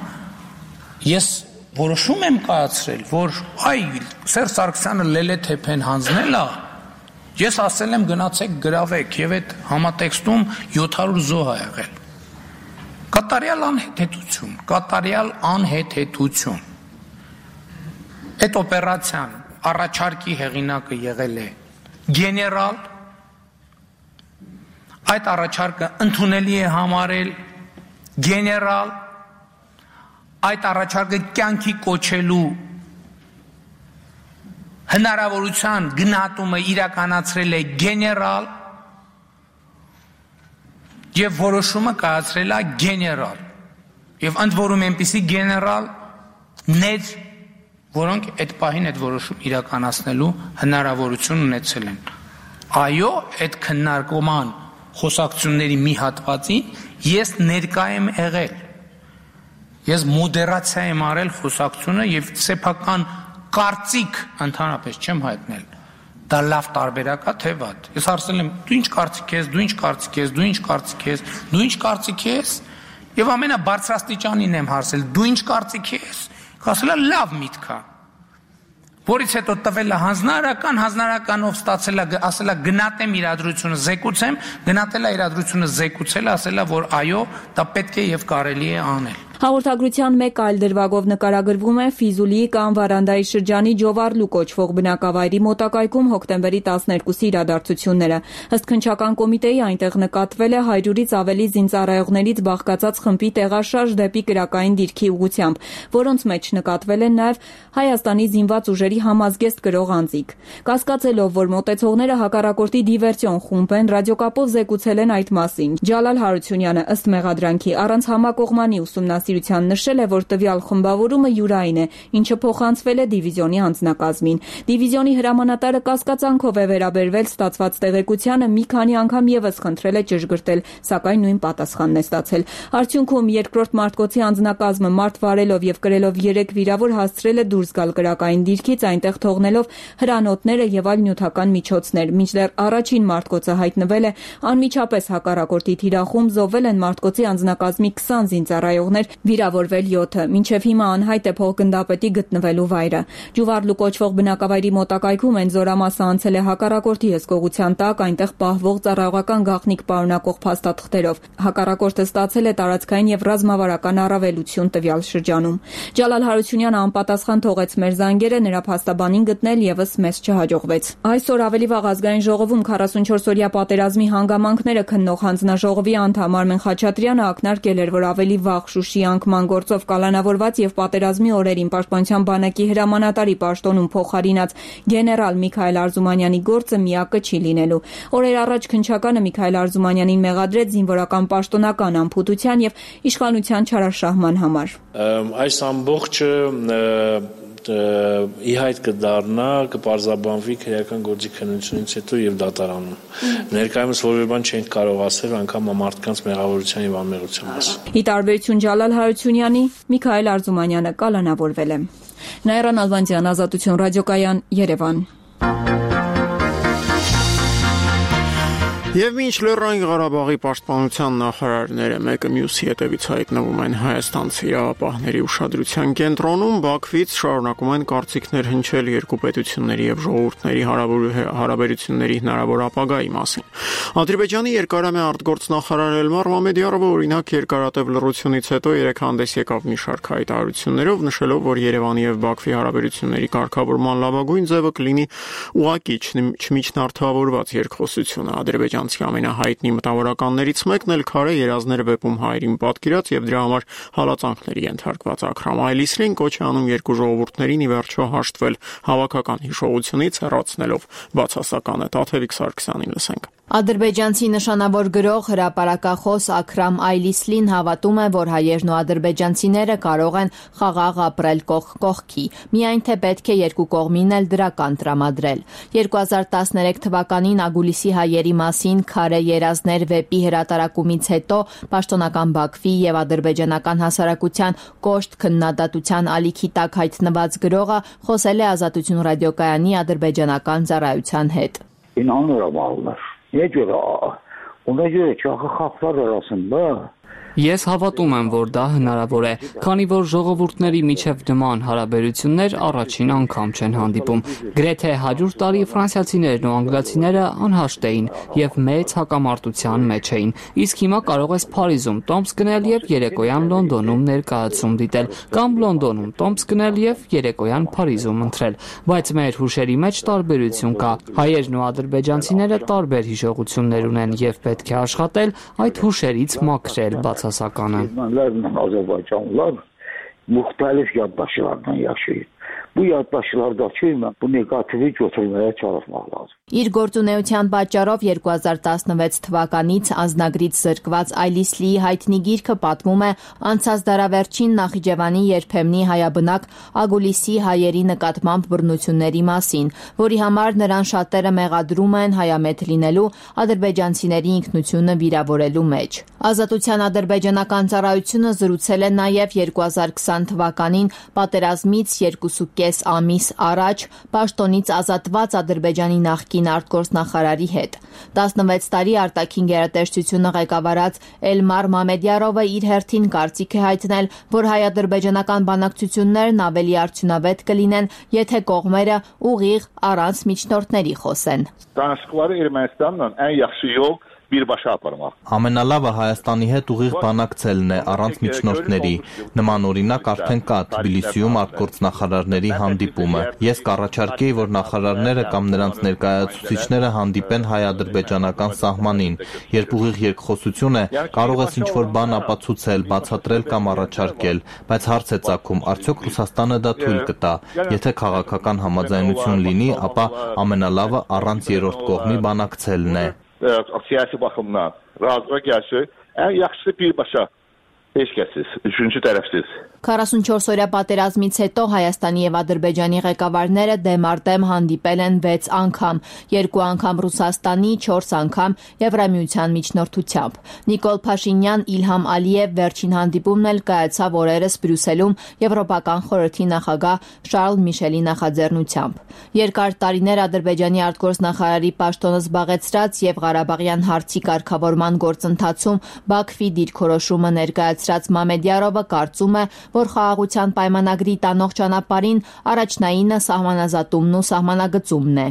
Ես որոշում եմ կայացրել, որ Սերժ Սարգսյանը Լելե թեփեն հանձնել է, ես ասել եմ գնացեք գրավեք եւ այդ համատեքստում 700 զոհ է եղել։ Կատարյալ անհեթեթություն։ Այդ օպերացիան առաջարկի հեղինակը եղել է գեներալ, այդ առաջարկը ընդունելի է համարել գեներալ, այդ առաջարկը կյանքի կոչելու հնարավորության գնահատումը իրականացրել է գեներալ եւ որոշումը կայացրել է գեներալ եւ ընդ որում այնպիսի գեներալներ, որոնք այդ պահին այդ որոշում իրականացնելու հնարավորություն ունեցել են։ Այո, այդ քննարկման խոսակցությունների մի հատվածին ես ներկա եմ եղել։ Ես մոդերացիա եմ արել խոսակցությունը եւ սեփական կարծիք ընդհանրապես չեմ հայտնել։ Դա լավ տարբերակ է թե վատ։ Ես հարցնել եմ՝ դու ինչ կարծիք ես, դու ինչ կարծիք ես, դու ինչ կարծիք ես, դու ինչ կարծիք ես, եւ ամենաբարձրաստիճանին եմ հարցել՝ դու ինչ կարծիք ես։ Ասել է լավ միտք է։ Որից հետո տվել է հանձնարարականով ստացել է, ասել է գնահատեմ իրադրությունը, զեկուցեմ, գնահատել է իրադրությունը, զեկուցել է, ասել է, որ այո, դա պետք է եւ կարելի է անել։ Հաղորդագրության մեկ այլ դրվագով նկարագրվում է Ֆիզուլիի կամ Վարանդայի շրջանի Ջովարլու կոչվող բնակավայրի մոտակայքում հոկտեմբերի 12-ի իրադարձությունները։ Ըստ քննչական կոմիտեի այնտեղ նկատվել է 100-ից ավելի զինծառայողներից բաղկացած խմբի տեղաշարժ դեպի կրակային դիրքի ուղղությամբ, որոնց մեջ նկատվել են նաև Հայաստանի զինված ուժերի համազգեստ կրող անձիկ։ Կասկածելով, որ մոտեցողները հակառակորդի դիվերսիոն խումբ են, ռադիոկապով զեկուցել են այդ մասին։ Ջալալ Հարությունյանը ըստ մեղադրանքի առանց համակողմանի ուսումնասիրության նշել է, որ տվյալ խմբավորումը յուրային է, ինչը փոխանցվել է դիվիզիոնի անձնակազմին։ Դիվիզիոնի հրամանատարը կասկածանքով է վերաբերվել ստացված տեղեկությանը, մի քանի անգամ եւս խնդրել է ճշգրտել, սակայն նույն պատասխանն է ստացել։ Արդյունքում երկրորդ մարտկոցի անձնակազմը մարդ վարելով եւ կրելով 3 վիրավոր հասցրել է դուրս գալ կրակային դիրքից, այնտեղ թողնելով հրանոթները եւ այլ նյութական միջոցներ։ Մինչդեռ առաջին մարտկոցը հայտնվել է անմիջապես հակառակորդի թիրախում, զոհվել են մարտկոցի անձնակազմի 20 զինծառայողներ, վիրավորվել 7-ը։ Մինչև հիմա անհայտ է փոխգնդապետի գտնվելու վայրը։ Ջուվարլու կոչվող բնակավայրի մոտակայքում այն զորամասը անցել է հակառակորդի հսկողության տակ, այնտեղ պահվող ծառայողական գաղտնիք պարունակող փաստաթղթերով։ Հակառակորդը ստացել է տարածքային եւ ռազմավարական առավելություն տվյալ շրջանում։ Ջալալ Հարությունյանը անպատասխան թողեց մեր զանգերը, նրա փաստաբանին գտնել եւս մեզ չհաջողվեց։ Այսօր ավելի վաղ ազգային ժողովում 44-օրյա պատերազմի հանգամանքները քննող հանձնաժողովի անդամ Արմեն Խաչատրյանը ակնարկել էր, որ ավելի վաղ Շուշի անկման գործով կալանավորված եւ պատերազմի օրերին Պաշտպանության բանակի հրամանատարի պաշտոնում փոխարինած գեներալ Միքայել Արզումանյանի գործը միակը չի լինելու։ Օրեր առաջ քննչականը Միքայել Արզումանյանին մեղադրեց զինվորական պաշտոնական անփութության եւ իշխանության չարաշահման համար։ Այս ամբողջը ի հայտ կդառնա, կպարզաբանվի քրեական գործի քննությունից հետո եւ դատարանում։ Ներկայումս որևէ բան չենք կարող ասել անգամ մարդկանց մեղավորության եւ անմեղության մասին։ Ի տարբերություն Ջալալ Հարությունյանի, Միքայել Արզումանյանը կալանավորվել է։ Նաիրան Ալվանդյան, Ազատություն ռադիոկայան, Երևան։ Եվ մինչ Լեռնային Ղարաբաղի պաշտպանության նախարարները մեկը մյուսի հետևից հայտնվում են հայաստանցի իրավապահների ուշադրության կենտրոնում, Բաքվից շարունակում են կարծիքներ հնչել երկու պետությունների եւ ժողովուրդների հարաբերությունների հնարավոր ապագայի մասին։ Ադրբեջանի երկարամյա արտգործնախարար Էլմար Մամեդյարովը օրինակ երկարատև լռությունից հետո երեք հանդես եկավ մի շարք հայտարարություններով, նշելով, որ Երևանի եւ Բաքվի հարաբերությունների կարգավորման լավագույն ձևը կլինի ուղղակի չմիջնարդավորված երկխոսությունը։ Ադրբեջանցի ամենահայտնի մտավորականներից մեկն էլ քարե երազներ վեպում հայերին պատկերած եւ դրա համար հալածանքների ենթարկված Աքրամ Այլիսլին կոչ է անում երկու ժողովուրդներին ի վերջո հաշտվել հավաքական հիշողությունից հեռացնելով բացասականը։ Տաթևիկ Սարգսյանին լսենք։ Ադրբեջանցի նշանավոր գրող հրապարակախոս Աքրամ Այլիսլին հավատում է, որ հայերն ու ադրբեջանցիները կարող են խաղաղ ապրել կողք կողքի, միայն թե պետք է երկու կողմին էլ դրական տրամադրել։ 2013 թվականին Ագուլիսի հայերի մասին քարե երազներ վեպի հրատարակումից հետո պաշտոնական Բաքվի եւ ադրբեջանական հասարակության կոշտ քննադատության ալիքի տակ հայտնված գրողը խոսել է Ազատություն ռադիոկայանի ադրբեջանական ծառայության հետ։ Ona göre çakı xalqlar arasında Ես հավատում եմ, որ դա հնարավոր է, քանի որ ժողովուրդների միջև նման հարաբերություններ առաջին անգամ չեն հանդիպում։ Գրեթե 100 տարի ֆրանսիացիներն ու անգլիացիները անհաշտ էին եւ մեծ հակամարտության մեջ էին։ Իսկ հիմա կարող ես Փարիզում տոմս գնել եւ երեկոյան Լոնդոնում ներկայացում դիտել, կամ Լոնդոնում տոմս գնել եւ երեկոյան Փարիզում ընթրել։ Բայց մեր հուշերի մեջ տարբերություն կա։ Հայերն ու ադրբեջանցիները տարբեր հիշողություններ ունեն եւ պետք է աշխատել այդ huşeriz makrel batasakana. Azərbaycanlılar müxtəlif yaddaşlardan yaşayır. Bu yaddaşlardakı bu negativi götürməyə çalışmaq lazım. Իր գործունեության պատճառով 2016 թվականից անձնագրից զրկված Այլիսլիի հայտնի գիրքը պատմում է անցած դարավերջին Նախիջևանի երբեմնի հայաբնակ Ագուլիսի հայերի նկատմամբ բռնությունների մասին, որի համար նրան շատերը մեղադրում են հայամետ լինելու, ադրբեջանցիների ինքնությունը վիրավորելու մեջ։ Ազատության ադրբեջանական ծառայությունը զրուցել է նաև 2020 թվականին պատերազմից 2.5 ամիս առաջ պաշտոնից ազատված Ադրբեջանի նախկին արտգործնախարարի հետ։ 16 տարի արտաքին գերատեսչությունը ղեկավարած Էլմար Մամեդյարովը իր հերթին կարծիք է հայտնել, որ հայ-ադրբեջանական բանակցություններն ավելի արդյունավետ կլինեն, եթե կողմերը ուղիղ առանց միջնորդների խոսեն։ Danışıqları Ermənistanla ən yaxşı yol birbaşa aparmaq։ Ամենալավը Հայաստանի հետ ուղիղ բանակցելն է առանց միջնորդների։ Նման օրինակ արդեն կա Թբիլիսիում արտգործնախարարների հանդիպումը։ Ես կառաջարկեի, որ նախարարները կամ նրանց ներկայացուցիչները հանդիպեն հայ-ադրբեջանական սահմանին։ Երբ ուղիղ երկխոսություն է, կարող ես ինչ-որ բան ապացուցել, բացատրել կամ առաջարկել, բայց հարց է ծագում, արդյոք Ռուսաստանը դա թույլ կտա։ Եթե քաղաքական համաձայնություն լինի, ապա ամենալավը առանց երրորդ կողմի բանակցելն է։ Siyasi baxımdan razılığa gəlsə, ən yaxşısı birbaşa heç kəssiz, üçüncü tərəfsiz։ 44-օրյա պատերազմից հետո Հայաստանի եւ Ադրբեջանի ղեկավարները դեմ առ դեմ հանդիպել են 6 անգամ, 2 անգամ Ռուսաստանի, 4 անգամ Եվրամիության միջնորդությամբ։ Նիկոլ Փաշինյան, Իլհամ Ալիև վերջին հանդիպումն էլ կայացավ օրերս Բրյուսելում Եվրոպական խորհրդի նախագահ Շարլ Միշելի նախաձեռնությամբ։ Երկար տարիներ Ադրբեջանի արտգործնախարարի պաշտոնը զբաղեցրած եւ Ղարաբաղյան հարցի կարգավորման գործընթացում Բաքվի դիրքորոշումը ներկայացրած Մամեդյարովը կարծում է, որ խաղաղության պայմանագրի տանող ճանապարհին առաջնայինը սահմանազատումն ու սահմանագծումն է։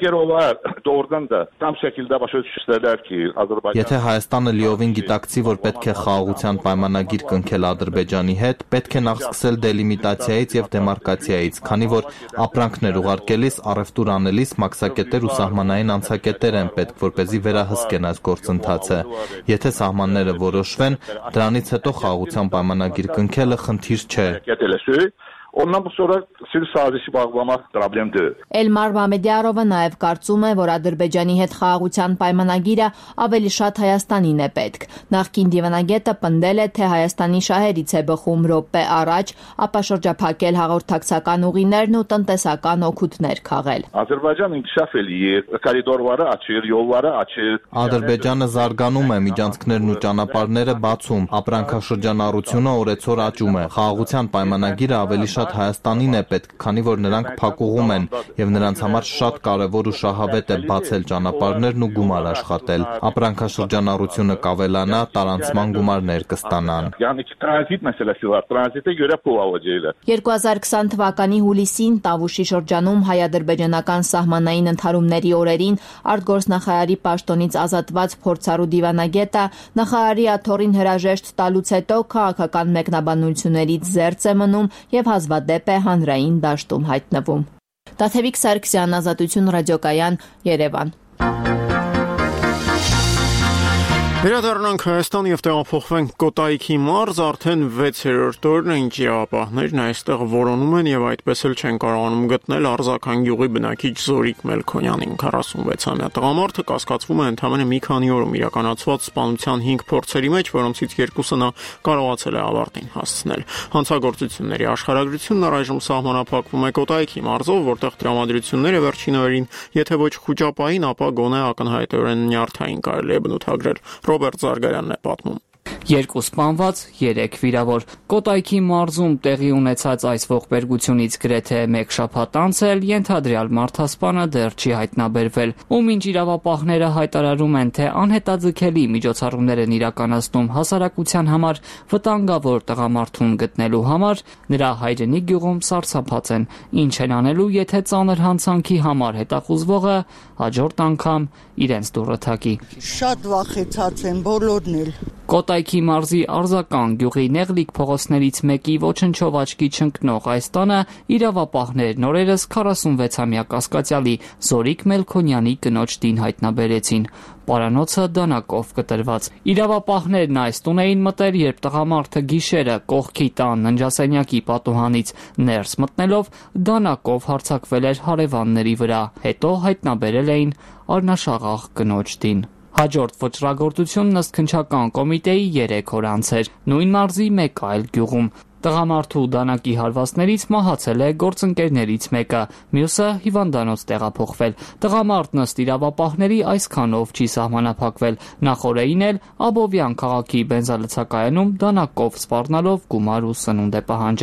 Եթե Հայաստանը լիովին գիտակցի, որ պետք է խաղաղության պայմանագիր կնքել Ադրբեջանի հետ, պետք է նախ սկսել դելիմիտացիայից եւ դեմարկացիայից, քանի որ ապրանքներ ուղարկելիս, առևտուր անելիս մաքսակետեր ու սահմանային անցակետեր են պետք, որպեսզի վերահսկեն այս գործընթացը։ Եթե սահմանները որոշվեն, դրանից հետո խաղաղության պայմանագիր կնքելը խնդիր չէ։ Ondan sonra sülh sazişi bağlamaq problem deyil։ Էլմար Մամեդյարովը նաև կարծում է, որ Ադրբեջանի հետ խաղաղության պայմանագիրը ավելի շատ Հայաստանին է պետք։ Նախկին դիվանագետը պնդել է, թե Հայաստանի շահերից է բխում րոպե առաջ, ապա շրջափակել հաղորդակցական ուղիներն ու տնտեսական օգուտներ քաղել։ Ադրբեջանը իnkişaf eləyir, koridorları açır, yolları açır։ Ադրբեջանը զարգանում է, միջանցքներն ու ճանապարհները բացում, ապրանքաշրջանառությունը օրեցօր աճում է։ Խաղաղության պայմանագիրը ավելի շատ Հայաստանին է պետք, քանի որ նրանք փակուղում են եւ նրանց համար շատ կարեւոր ու շահավետ է բացել ճանապարհներն ու գումար աշխատել։ Ապրանքաշրջանառությունը կավելանա, տարանցման գումարներ կստանան։ 2020 թվականի հուլիսին Տավուշի շրջանում հայ-ադրբեջանական սահմանային ընդհարումների օրերին արտգործնախարարի պաշտոնից ազատված փորձառու դիվանագետը նախարարի աթոռին հրաժեշտ տալուց հետո քաղաքական մեկնաբանություններից զերծ է մնում եւ հազվադեպ է հանրային դաշտում հայտնվում։ Տաթևիկ Սարգսյան, Ազատություն ռադիոկայան, Երևան։ Վերադառնանք Հայաստան եւ տեղափոխվենք Կոտայքի մարզ, արդեն 6-րդ օրն է, ինչ իրավապահներն այստեղ որոնում են եւ այդպես էլ չեն կարողանում գտնել Արզական գյուղի բնակիչ Զորիկ Մելքոնյանին։ 46-ամյա տղամարդը կասկածվում է ընդամենը մի քանի օրում իրականացված սպանության 5 փորձերի մեջ, որոնցից 2-ը նա կարողացել է ավարտին հասցնել։ Հանցագործությունների աշխարհագրությունն առայժմ սահմանափակվում է Կոտայքի մարզով, որտեղ տրամադրությունները վերջին օրերին, եթե ոչ խուճապային, ապա գոնե ակնհայտորեն նյարդային կարելի է բնութագրել։ Ռոբերտ Զարգարյանն է պատմում։ 2 սպանված, 3 վիրավոր։ Կոտայքի մարզում տեղի ունեցած այս ողբերգությունից գրեթե 1 շաբաթ անց էլ ենթադրյալ մարդասպանը դեռ չի հայտնաբերվել, ում ինչ իրավապահները հայտարարում են, թե անհետաձգելի միջոցառումներ են իրականացնում հասարակության համար վտանգավոր տղամարդուն գտնելու համար, նրա հայրենի գյուղում սարսափած են, ինչ են անելու, եթե ծանր հանցանքի համար հետախուզվողը հաջորդ անգամ իրենց դուռը թակի։ Շատ վախեցած են բոլորն էլ։ Կոտայքի մարզի Արզական գյուղի Նեղլիկ փողոցներից մեկի ոչնչով աչքի չընկնող այս տանը իրավապահներն օրերս 46-ամյա կասկածյալի Զորիկ Մելքոնյանի կնոջ տին հայտնաբերեցին։ Պարանոցը դանակով կտրված։ Իրավապահներն այս տուն էին մտել, երբ տղամարդը գիշերը կողքի տան ննջասենյակի պատուհանից ներս մտնելով դանակով հարձակվել էր հարևանների վրա, հետո հայտնաբերել էին առնաշաղախ կնոջ տին։ Հաջորդ վճռագործությունն ըստ քննչական կոմիտեի 3 օր անց էր, նույն մարզի մեկ այլ գյուղում։ Տղամարդու դանակի հարվածներից մահացել է գործընկերներից մեկը, մյուսը հիվանդանոց տեղափոխվել։ Տղամարդն ըստ իրավապահների այսքանով չի սահմանափակվել, նախօրեին էլ Աբովյան քաղաքի բենզալցակայանում դանակով սպառնալով գումար ու սնունդ է պահանջել։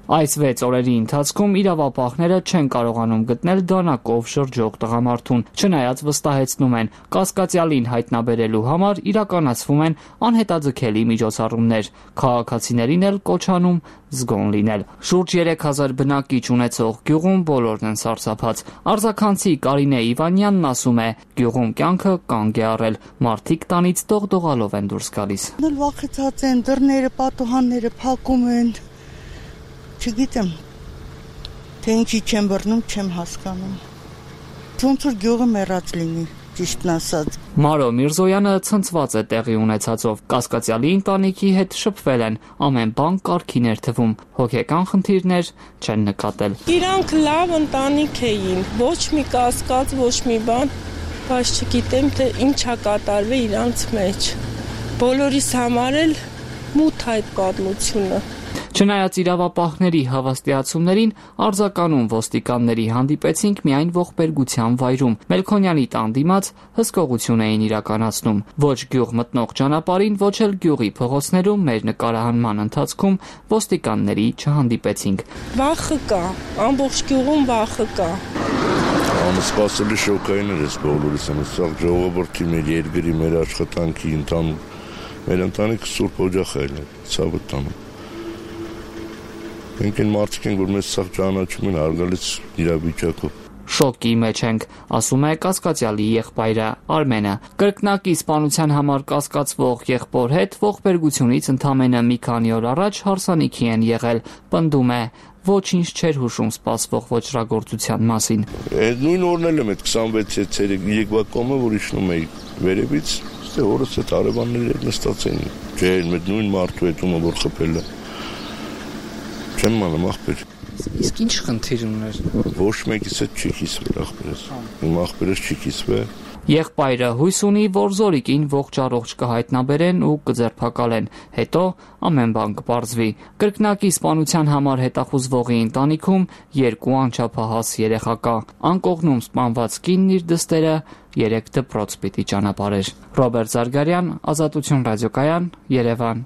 Այս 6 օրերի ընթացքում իրավապահները չեն կարողանում գտնել դանակով շրջող տղամարդուն, չնայած վստահեցնում են, կասկածյալին հայտնաբերելու համար իրականացվում են անհետաձգելի միջոցառումներ, քաղաքացիներին էլ կոչանում զգոն լինել։ Շուրջ 3000 բնակիչ ունեցող գյուղում բոլորն են սարսափած։ Արձաքանցի Կարինե Իվանյանն ասում է, գյուղում կյանքը կանգ է առել, մարդիկ տանից դողդողալով են դուրս գալիս։ Վախեցած են, դռները, պատուհանները փակում են։ Չգիտեմ, թե ինչի չեմ բռնում, չեմ հասկանում։ Ոնց որ գյուղը մեռած լինի, ճիշտն ասած։ Մարո Միրզոյանը ցնցված է տեղի ունեցածով։ Կասկածյալի ընտանիքի հետ շփվել են, ամեն բան կարգին էր թվում, հոգեկան խնդիրներ չեն նկատել։ Իրանք լավ ընտանիք էին, ոչ մի կասկած, ոչ մի բան, բայց չգիտեմ, թե ինչա կատարվել իրանց մեջ։ Բոլորիս համար էլ մութ այդ պատմությունը։ Չնայած իրավապահների հավաստիացումներին, արձականում ոստիկանների հանդիպեցինք միայն ողբերգության վայրում։ Մելքոնյանի տան դիմաց հսկողություն էին իրականացնում։ Ոչ գյուղ մտնող ճանապարհին, ոչ էլ գյուղի փողոցներում մեր նկարահանման ընթացքում ոստիկանների չհանդիպեցինք։ Վախը կա, ամբողջ գյուղում վախը կա։ Անսպասելի շոկային էր այս բոլորիս, սա ժողովրդի մեր երկրի, մեր աշխատանքի մեր ընտանիքը Սուրբ Օջախայինն է, ցավը տանում։ Մենք այն մարդիկ ենք, որ մեզ սաղ ճանաչում են արգալից իրավիճակով։ Շոկի մեջ ենք, ասում է կասկածյալի եղբայրը Արմենը։ Կրկնակի սպանության համար կասկածվող եղբոր հետ ողբերգությունից ընդամենը մի քանի օր առաջ հարսանիքի են եղել, պնդում է, ոչինչ չէր հուշում սպասվող ոճրագործության մասին։ Այդ նույն օրն էլ եմ այդ 26-ից եկվա կոմը, որ իջնում էի վերևից, օրս այդ արևանները նստած էին։ Չէ, այդ նույն մարդու հետ ումը որ խփել է։ Չեմ մանում աղբեր։ Իսկ ինչ խնդիր ուներ։ Ոչ մեկից հետ չի կիսվել աղբերս։ Իմ աղբերս չի կիսվել։ Եղբայրը հույս ունի, որ զորիկին ողջ-առողջ կհայտնաբերեն ու կձերբակալեն, հետո ամեն բան կպարզվի։ Կրկնակի սպանության համար հետախուզվողի ընտանիքում 2 անչափահաս երեխա կա։ Անկողնում սպանված կինն իր դստերը 3 դպրոց պիտի ճանապարհեր։ Ռոբերտ Զարգարյան, Ազատություն ռադիոկայան, Երևան։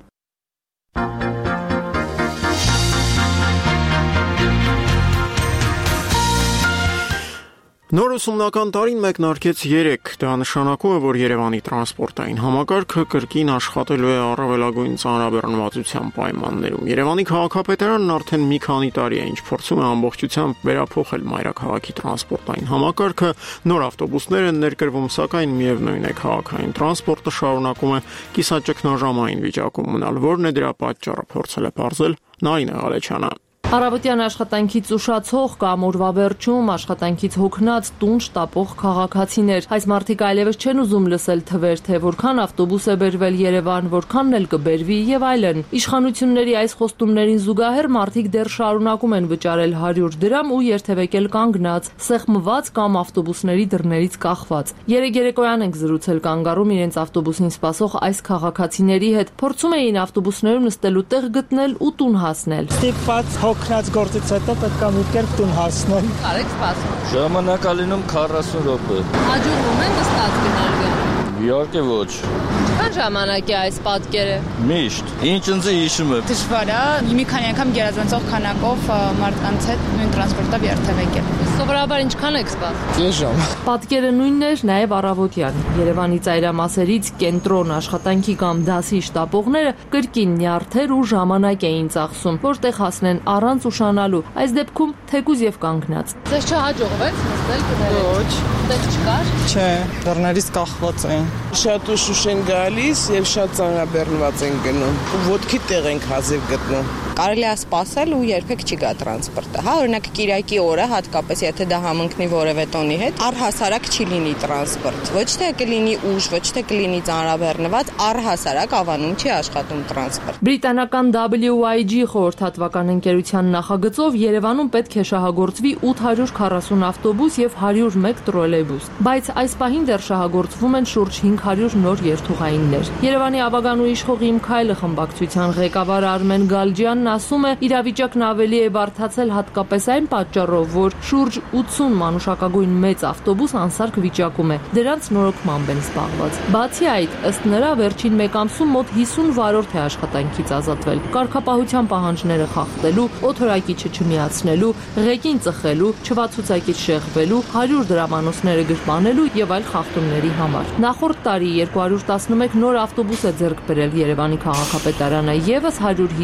Նոր ուսումնական տարին մեկնարկեց 3, դա նշանակում է, որ Երևանի տրանսպորտային համակարգը կրկին աշխատելու է առավելագույն ծանրաբեռնվածության պայմաններում։ Երևանի քաղաքապետարանն արդեն մի քանի տարի է, ինչ փորձում է ամբողջությամբ վերափոխել մայրաքաղաքի տրանսպորտային համակարգը, նոր ավտոբուսներ են ներկրվում, սակայն միևնույն է, քաղաքային տրանսպորտը շարունակում է կիսաճգնաժամային վիճակում մնալ, որն է դրա պատճառը, փորձել է պարզել Նարինե Ղալեչյանը։ Առավոտյան աշխատանքից ուշացող կամ օրվա վերջում աշխատանքից հոգնած տուն շտապող քաղաքացիներ։ Այս մարդիկ այլևս չեն ուզում լսել թվեր, թե որքան ավտոբուս է բերվել Երևան, որքանն էլ կբերվի եւ այլն։ Իշխանությունների այս խոստումներին զուգահեռ մարդիկ դեռ շարունակում են վճարել 100 դրամ ու երթևեկել կանգնած, սեղմված կամ ավտոբուսների դռներից կախված։ Երեկոյան ենք զրուցել կանգառում իրենց ավտոբուսին սպասող այս քաղաքացիների հետ։ Փորձում էին ավտոբուսներում նստելու տեղ գտնել ու տուն հասնել։ Հոգնած գործից հետո պետք է մի կերպ տուն հասնել։ Կարեք սպասում։ Ժամանակա լինում 40 րոպե։ Հաջողվում է նստած գնալ։ Իհարկե ոչ։ Ինչքան ժամանակ է այս պատկերը։ Միշտ։ Ինչ ինձ հիշում եմ։ Դժվար է մի քանի անգամ գերազանցող քանակով մարդկանց հետ նույն տրանսպորտով երթևեկել։ Սովորաբար ինչքան եք սպասում։ 10 ժամ։ Պատկերը նույնն էր նաև առավոտյան։ Երևանի ծայրամասերից կենտրոն աշխատանքի կամ դասի շտապողները կրկին նյարդեր ու ժամանակ էին ծախսում, որտեղ հասնեն առանց ուշանալու։ Այս դեպքում թեկուզ եւ կանգնած։ Ձեզ չհաջողվեց նստել գնել։ Ոչ։ Դες չկար։ Չէ, դռներից կախված էին։ Շատ ուշ են գալիս եւ շատ ծանրաբեռնված են գնում։ Ոտքի տեղ ենք հազիվ գտնում։ Կարելի է սպասել ու երբեք չի գա տրանսպորտը։ Հա, օրինակ Կիրակի օրը, հատկապես եթե դա համընկնի որևէ տոնի հետ, առհասարակ չի լինի տրանսպորտ։ Ոչ թե կլինի ուշ, ոչ թե կլինի ծանրաբեռնված, առհասարակ ավանում չի աշխատում տրանսպորտ։ Բրիտանական WIG խորհրդատվական ընկերության նախագծով Երևանում պետք է շահագործվի 840 ավտոբուս եւ 101 տրոլեյբուս, բայց այս պահին դեռ շահագործվում են շուրջ 500 նոր երթուղայիններ։ Երևանի ավագանու իշխող Իմ Քայլը խմբակցության ղեկավար Արմեն Գալջյանն ասում է, իրավիճակն ավելի է բարդացել հատկապես այն պատճառով, որ շուրջ 80 մանուշակագույն մեծ ավտոբուս անսարք վիճակում է։ Դրանց նորոգմամբ են զբաղված։ Բացի այդ, ըստ նրա, վերջին մեկ ամսում մոտ 50 վարորդ է աշխատանքից ազատվել։ Կարգապահության պահանջները խախտելու, օդորակիչը չմիացնելու, ղեկին ծխելու, չվացուցակից շեղվելու, 100 դրամանոցները գրպանելու եւ այլ խախտումների համար։ Նախորդ տարի 211 նոր ավտոբուս է ձեռք բերել Երևանի քաղաքապետարանը, եւս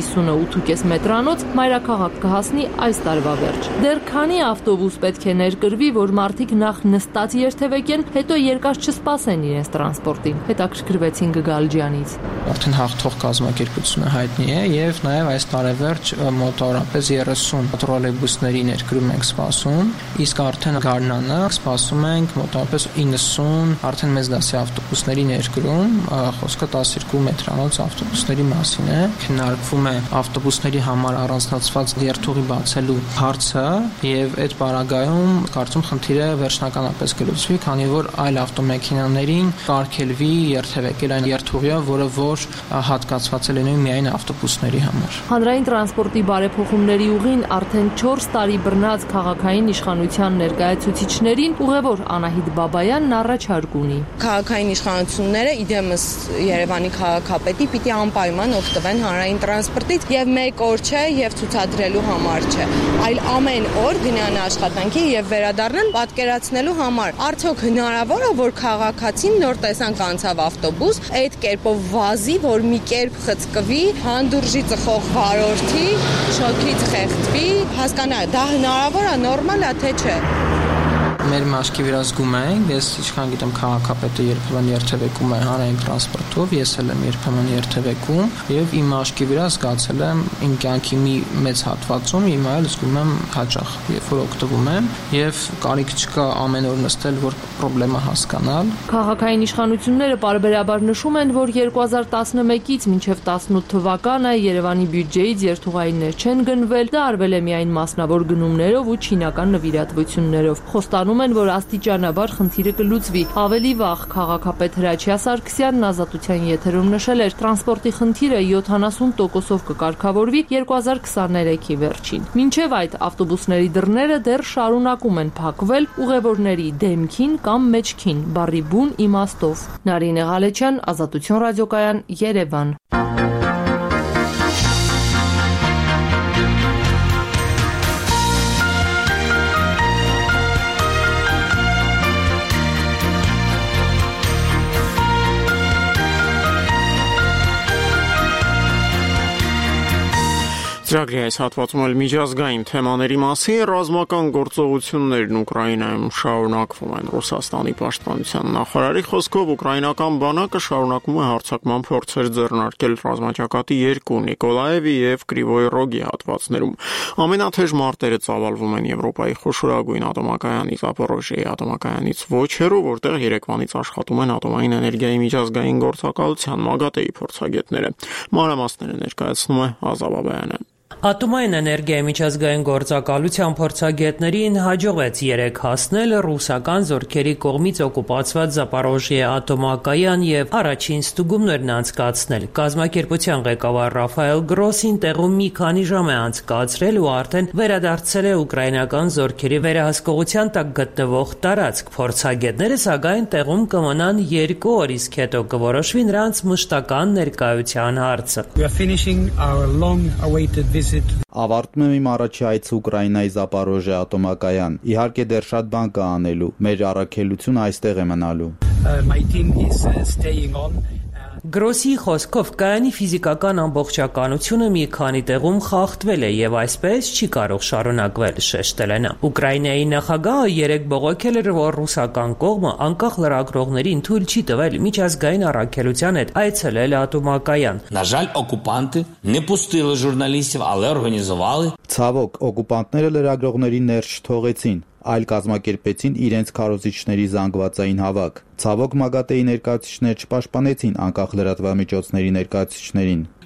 158.5 մետրանոց մայրաքաղաք կհասնի այս տարվա վերջ։ Դեռ քանի ավտոբուս պետք է ներկրվի, որ մարդիկ նախ նստած երթևեկեն, հետո երկար չսպասեն իրենց տրանսպորտին։ Հետաքրքրվեցին Գգալջյանից։ Արդեն հաղթող կազմակերպությունը հայտնի է եւ նաեւ այս տարեվերջ մոտավորապես 30 տրոլեյբուսների ներկրում ենք սպասում, իսկ արդեն գարնանը սպասում ենք մոտավորապես 90 արդեն մեծ դասի ավտոբուսների ներկրում, խոսքը 12 մետրանոց ավտոբուսների մասին է։ Քննարկվում է ավտոբուսների համար առանձնացված երթուղի բացելու հարցը եւ այդ պարագայում կարծում խնդիրը վերջնականապես կլուծվի, քանի որ այլ ավտոմեքենաներին կարգելվի երթևեկել այն երթուղիով, որը որ հատկացված է լինում միայն ավտոբուսների համար։ Հանրային տրանսպորտի բարեփոխումների ուղին արդեն 4 տարի բռնած քաղաքային իշխանության ներկայացուցիչներին ուղևոր Անահիտ Բաբայանն առաջարկ ունի։ Քաղաքային իշխանությունները իդեմս Երևանի քաղաքապետի պիտի անպայման օգտվեն հանրային տրանսպորտից եւ մեկ օր չէ եւ ցուցադրելու համար չէ, այլ ամեն օր գնան աշխատանքի եւ վերադառնան պատկերացնելու համար։ Արդյոք հնարավոր է, որ քաղաքացին նոր տեսանք անցավ ավտոբուս, այդ կերպով վազի, որ մի կերպ խցկվի, հանդուրժի ծխող վարորդի, շոկից խեղդվի, հասկանա, դա հնարավոր է, նորմալ է, թե չէ։ Մեր մաշկի վրա զգում ենք, ես ինչքան գիտեմ քաղաքապետը երբեմն երթևեկում է հանրային տրանսպորտով, ես էլ եմ երբեմն երթևեկում եւ իմ մաշկի վրա զգացել եմ իմ կյանքի մի մեծ հատվածում, հիմա էլ զգում եմ հաճախ, երբ որ օգտվում եմ եւ կարիք չկա ամեն օր նստել, որ խնդրեմը հասկանալ։ Քաղաքային իշխանությունները պարբերաբար նշում են, որ 2011-ից մինչև 18 թվականը Երևանի բյուջեից երթուղայիններ չեն գնվել, դա արվել է միայն մասնավոր գնումներով ու չինական նվիրատվություններով։ Խոստանում են, որ աստիճանաբար խնդիրը կլուծվի։ Ավելի վաղ քաղաքապետ Հրաչյա Սարգսյանն Ազատության եթերում նշել էր, տրանսպորտի խնդիրը 70%-ով կկարգավորվի 2023-ի վերջին։ Մինչև այդ ավտոբուսների դռները դեռ շարունակում են փակվել ուղևորների դեմքին կամ մեջքին, բառի բուն իմաստով։ Նարինե Ղալեչյան, Ազատություն ռադիոկայան, Երևան։ Ծրագրի այս հատվածում էլ միջազգային թեմաների մասին ռազմական գործողություններն Ուկրաինայում շարունակվում են։ Ռուսաստանի պաշտպանության նախարարի խոսքով ուկրաինական բանակը շարունակում է հարձակման փորձեր ձեռնարկել ռազմաճակատի 2 Նիկոլաևի եւ Կրիվոյ Ռոգի հատվածներում։ Ամենաթեժ մարտերը ծավալվում են Եվրոպայի խոշորագույն ատոմակայանի Զապորոժիեի ատոմակայանից ոչ հեռու, որտեղ երեկվանից աշխատում են ատոմային էներգիայի միջազգային գործակալության ՄԱԳԱՏԵ-ի փորձագետները։ Մանրամասները ներկայացնում է Ազավ Աբայանը։ Ատոմային էներգիայի միջազգային գործակալության փորձագետներին հաջողվեց 3 հասնել ռուսական զորքերի կողմից օկուպացված Զապորոժիե ատոմակայան եւ առաջին ստուգումներն անցկացնել։ Կազմակերպության ղեկավար Ռաֆայել Գրոսին տեղում մի քանի ժամ է անցկացրել ու արդեն վերադարձել է ուկրաինական զորքերի վերահսկողության տակ գտնվող տարածք։ Փորձագետները սակայն տեղում կմնան 2 օր, իսկ հետո կորոշվի նրանց մշտական ներկայության հարցը։ Ավարտում եմ իմ առաջի այցը Ուկրաինայի Զապորոժիե ատոմակայան։ Իհարկե դեռ շատ բան կա անելու։ Մեր առաքելությունը այստեղ է մնալու։ Գրոսի խոսքով կայանի ֆիզիկական ամբողջականությունը մի քանի տեղում խախտվել է եւ այսպես չի կարող շարունակվել, շեշտել է նա։ Ուկրաինայի նախագահը 3 բողոքել էր, որ ռուսական կողմը անկախ լրագրողներին թույլ չի տվել միջազգային առաքելության հետ այցելել ատոմակայան։ На жаль, окупанти не пустили журналістів, але організували. Ցավոք, օկուպանտները լրագրողներին ներս չթողեցին, այլ կազմակերպեցին իրենց քարոզիչների զանգվածային հավաք։ Ցավոք ՄԱԳԱՏԵ-ի ներկայացուցիչները չպաշտպանեցին անկախ լրատվամիջոցների ներկայացուցիչներին։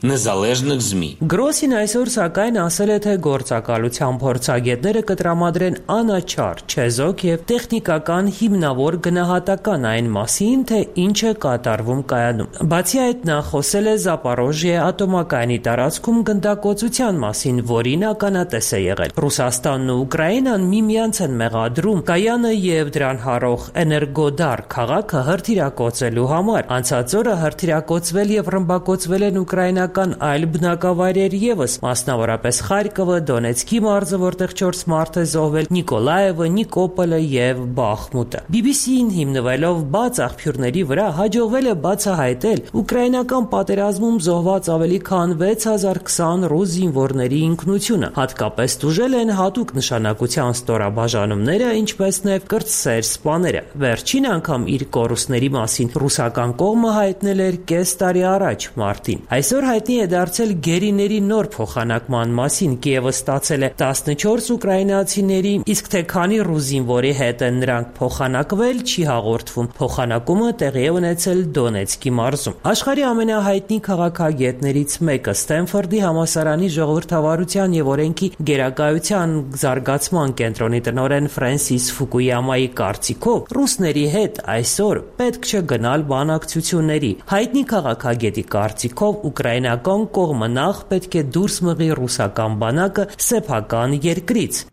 незалежних ЗМІ. Գրոսին այսօր սակայն ասել է, թե գործակալության փորձագետները կտրամադրեն անաչառ, չեզոք եւ տեխնիկական հիմնավոր գնահատական այն մասին, թե ինչ է կատարվում կայանում։ Բացի այդ, նա խոսել է Զապարոժիե ատոմակայանի տարածքում գնդակոծության մասին, որին ականատես է եղել։ Ռուսաստանն ու Ուկրաինան միմյանց են մեղադրում կայանը եւ դրան հարող Էներգոդար քաղաքը հրթիռակոծելու համար։ Անցած օրը հրթիռակոծվել եւ ռմբակոծվել են ուկրաինական այլ բնակավայրեր եւս, մասնավորապես Խարկովը, Դոնեցկի մարզը, որտեղ 4 մարդ է զոհվել, Նիկոլաևը, Նիկոպոլը եւ Բախմուտը։ BBC-ին հիմնվելով բաց աղբյուրների վրա հաջողվել է բացահայտել ուկրաինական պատերազմում զոհված ավելի քան 6020 ռուս զինվորների ինքնությունը։ Հատկապես տուժել են հատուկ նշանակության ստորաբաժանումները, ինչպես նաեւ կրտսեր սպաները։ Վերջին անգամ իր կորուստների մասին ռուսական կողմը հայտնել էր կես տարի առաջ մարտին։ Այսօր հայտնի է դարձել գերիների նոր փոխանակման մասին։ Կիևը ստացել է 14 ուկրաինացիների, իսկ թե քանի ռուս զինվորի հետ են նրանք փոխանակվել, չի հաղորդվում։ Փոխանակումը տեղի է ունեցել Դոնեցկի մարզում։ Աշխարհի ամենահայտնի քաղաքագետներից մեկը, Ստենֆորդի համալսարանի ժողովրդավարության եւ օրենքի գերակայության զարգացման կենտրոնի տնօրեն Ֆրանսիս Ֆուկույամայի կարծիքով, ռուսների հետ այսօր պետք չէ գնալ բանակցությունների։ Հայտնի քաղաքագետի կարծիքով ուկրաինական կողմը նախ պետք է դուրս մղի ռուսական բանակը սեփական երկրից։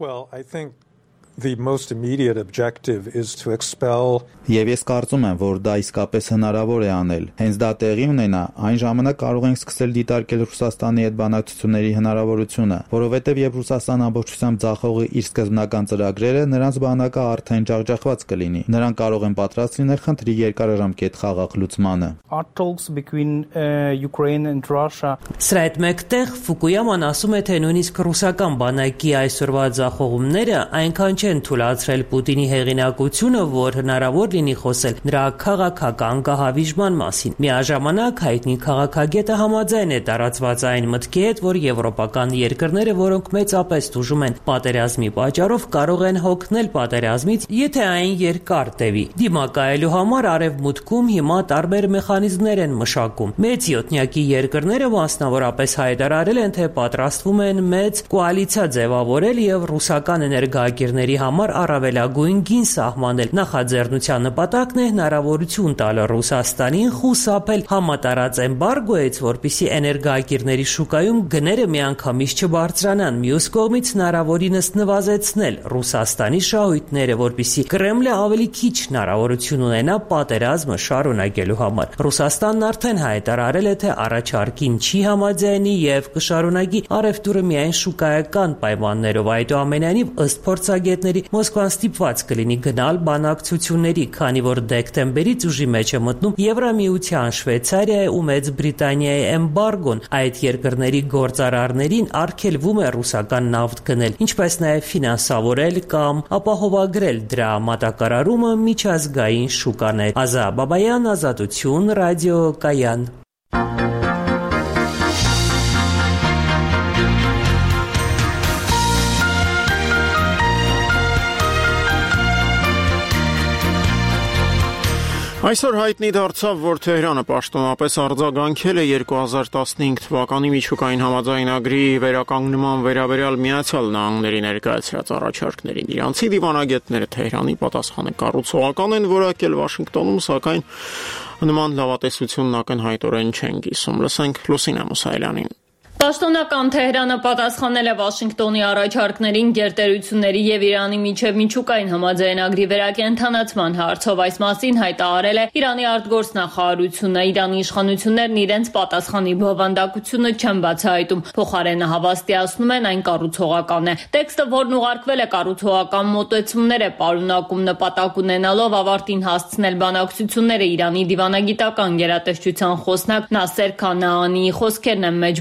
The most immediate objective is to expel. Եվ ես կարծում եմ, որ դա իսկապես հնարավոր է անել։ Հենց դա տեղի ունենա, այն ժամանակ կարող ենք սկսել դիտարկել Ռուսաստանի հետ բանակցությունների հնարավորությունը, որովհետև երբ Ռուսաստանը ամբողջությամբ ձախողի իր սկզբնական ծրագրերը, նրանց բանակը արդեն ջախջախված կլինի։ Նրանք կարող են պատրաստ լինել խնդրի երկարաժամկետ խաղաղ լուծմանը։ Talks between Ukraine and Russia. Սրա հետ մեկտեղ Ֆուկույաման ասում է, թե նույնիսկ ռուսական բանակի այսօրվա ձախողումները այնքան չեն թույլատրել Պուտինի հեղինակությունը, որ հնարավոր լինի խոսել նրա քաղաքական գահավիժման մասին։ Միաժամանակ հայտնի քաղաքագետը համաձայն է տարածված այն մտքի հետ, որ եվրոպական երկրները, որոնք մեծապես տուժում են պատերազմի պատճառով, կարող են հոգնել պատերազմից, եթե այն երկար տևի։ Դիմակայելու համար Արևմուտքում հիմա տարբեր մեխանիզմներ են մշակում։ Մեծ յոթնյակի երկրները մասնավորապես հայտարարել են, թե պատրաստվում են մեծ կոալիցիա ձևավորել եւ ռուսական էներգակիրների համար առավելագույն գին սահմանել։ Նախաձեռնության նպատակն է հնարավորություն տալ Ռուսաստանին խուսափել համատարած էմբարգոից, որպեսզի էներգակիրների շուկայում գները միանգամից չբարձրանան։ Մյուս կողմից հնարավորինս նվազեցնել Ռուսաստանի շահույթները, որպեսզի Կրեմլը ավելի քիչ հնարավորություն ունենա պատերազմը շարունակելու համար։ Ռուսաստանն արդեն հայտարարել է, թե առաջարկին չի համաձայնի եւ կշարունակի առևտուրը միայն շուկայական պայմաններով։ Այդուամենայնիվ, ըստ փորձագետների, Մոսկվան ստիպված կլինի գնալ բանակցությունների, քանի որ դեկտեմբերից ուժի մեջ է մտնում Եվրամիության, Շվեյցարիայի ու Մեծ Բրիտանիայի էմբարգոն։ Այդ երկրների գործարարներին արգելվում է ռուսական նավթ գնել, ինչպես նաև ֆինանսավորել կամ ապահովագրել դրա մատակարարումը միջազգային շուկաներ։ Ազա Բաբայան, Ազատություն, Ռադիո Կայան։ Այսօր հայտնի դարձավ, որ Թեհրանը պաշտոնապես արձագանքել է 2015 թվականի միջուկային համաձայնագրի վերականգնման վերաբերյալ Միացյալ Նահանգների ներկայացրած առաջարկներին։ Իրանցի դիվանագետները Թեհրանի պատասխանը կառուցողական են որակել Վաշինգտոնում, սակայն նման լավատեսությունն ակնհայտորեն չեն կիսում։ Լսենք Լուսինե Մուսայելյանին։ Պաշտոնական Թեհրանը պատասխանել է Վաշինգտոնի առաջարկներին գերտերությունների եւ Իրանի միջև միջուկային համաձայնագրի վերակենդանացման հարցով։ Այս մասին հայտարարել է Իրանի արտգործնախարարությունը։ Իրանի իշխանություններն իրենց պատասխանի բովանդակությունը չեն բացահայտում, փոխարենը հավաստիացնում են այն կառուցողական է։ Տեքստը, որն ուղարկվել է կառուցողական մոտեցումներ է պարունակում, նպատակ ունենալով ավարտին հասցնել բանակցությունները։ Իրանի դիվանագիտական գերատեսչության խոսնակ Նասեր Քանաանիի խոսքերն են մեջբերում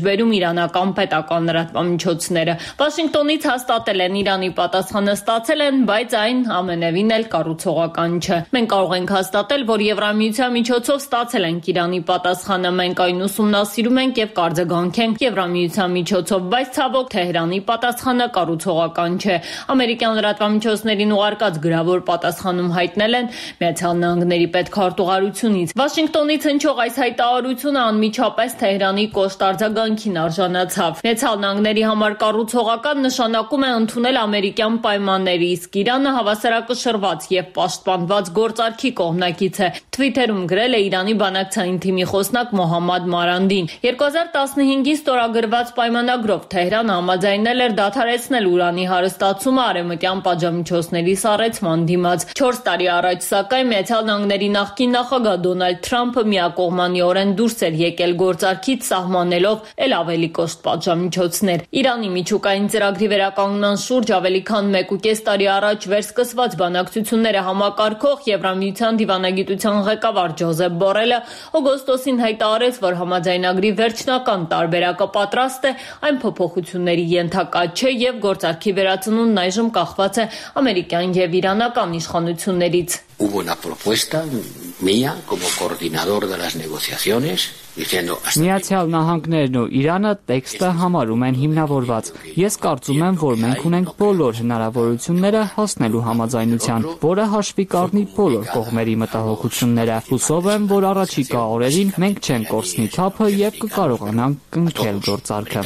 իրանական պետական լրատվամիջոցները։ Վաշինգտոնից հաստատել են Իրանի պատասխանը ստացել են, բայց այն ամենևին էլ կառուցողական չէ։ Մենք կարող ենք հաստատել, որ Եվրամիության միջոցով ստացել ենք Իրանի պատասխանը, մենք այն ուսումնասիրում ենք եւ կարձագանքենք Եվրամիության միջոցով, բայց ցավոք Թեհրանի պատասխանը կառուցողական չէ։ Ամերիկյան լրատվամիջոցներին ուղարկած գրավոր պատասխանում հայտնել են Միացյալ Նահանգների պետքարտուղարությունից։ Վաշինգտոնից հնչող այս հայտարարությունը անմիջապես Թեհրանի կոշտ արձագանքին արժանացավ։ Միացյալ Նահանգների համար կառուցողական նշանակում է ընդունել ամերիկյան պայմանների, իսկ Իրանը հավասարակշռված եւ պաշտպանված գործարքի կողմնակից է։ Թվիթերում գրել է Իրանի բանակցային թիմի խոսնակ Մոհամմադ Մարանդին։ 2015-ին ստորագրված պայմանագրով Թեհրանը համաձայնել էր դադարեցնել ուրանի հարստացումը արևմտյան պատժամիջոցների սառեցման դիմաց։ 4 տարի առաջ, սակայն Միացյալ Նահանգների նախկին նախագահ Դոնալդ Թրամփը միակողմանիորեն դուրս էր եկել գործարքից, սահմանելով ել ավելի կոշտ պատժամիջոցներ։ Իրանի միջուկային ծրագրի վերականգնման շուրջ ավելի քան 1.5 տարի առաջ վերսկսված բանակցությունները համակարգող Եվրամիության դիվանագիտության ղեկավար Ջոզեփ Բորելը օգոստոսին հայտարարեց, որ համաձայնագրի վերջնական տարբերակը պատրաստ է, այն փոփոխությունների ենթակա չէ եւ գործարքի վերածնունդն այժմ կախված է ամերիկյան եւ իրանական իշխանություններից։ Hubo una propuesta mía como coordinador de las negociaciones diciendo Միացյալ Նահանգներն ու Իրանը տեքստը համարում են հիմնավորված։ Ես կարծում եմ, որ մենք ունենք բոլոր հնարավորությունները հասնելու համաձայնության, որը հաշվի կառնի բոլոր կողմերի մտահոգությունները։ Հուսով եմ, որ առաջիկա օրերին մենք չենք կորցնի թափը եւ կկարողանանք կնքել գործարքը։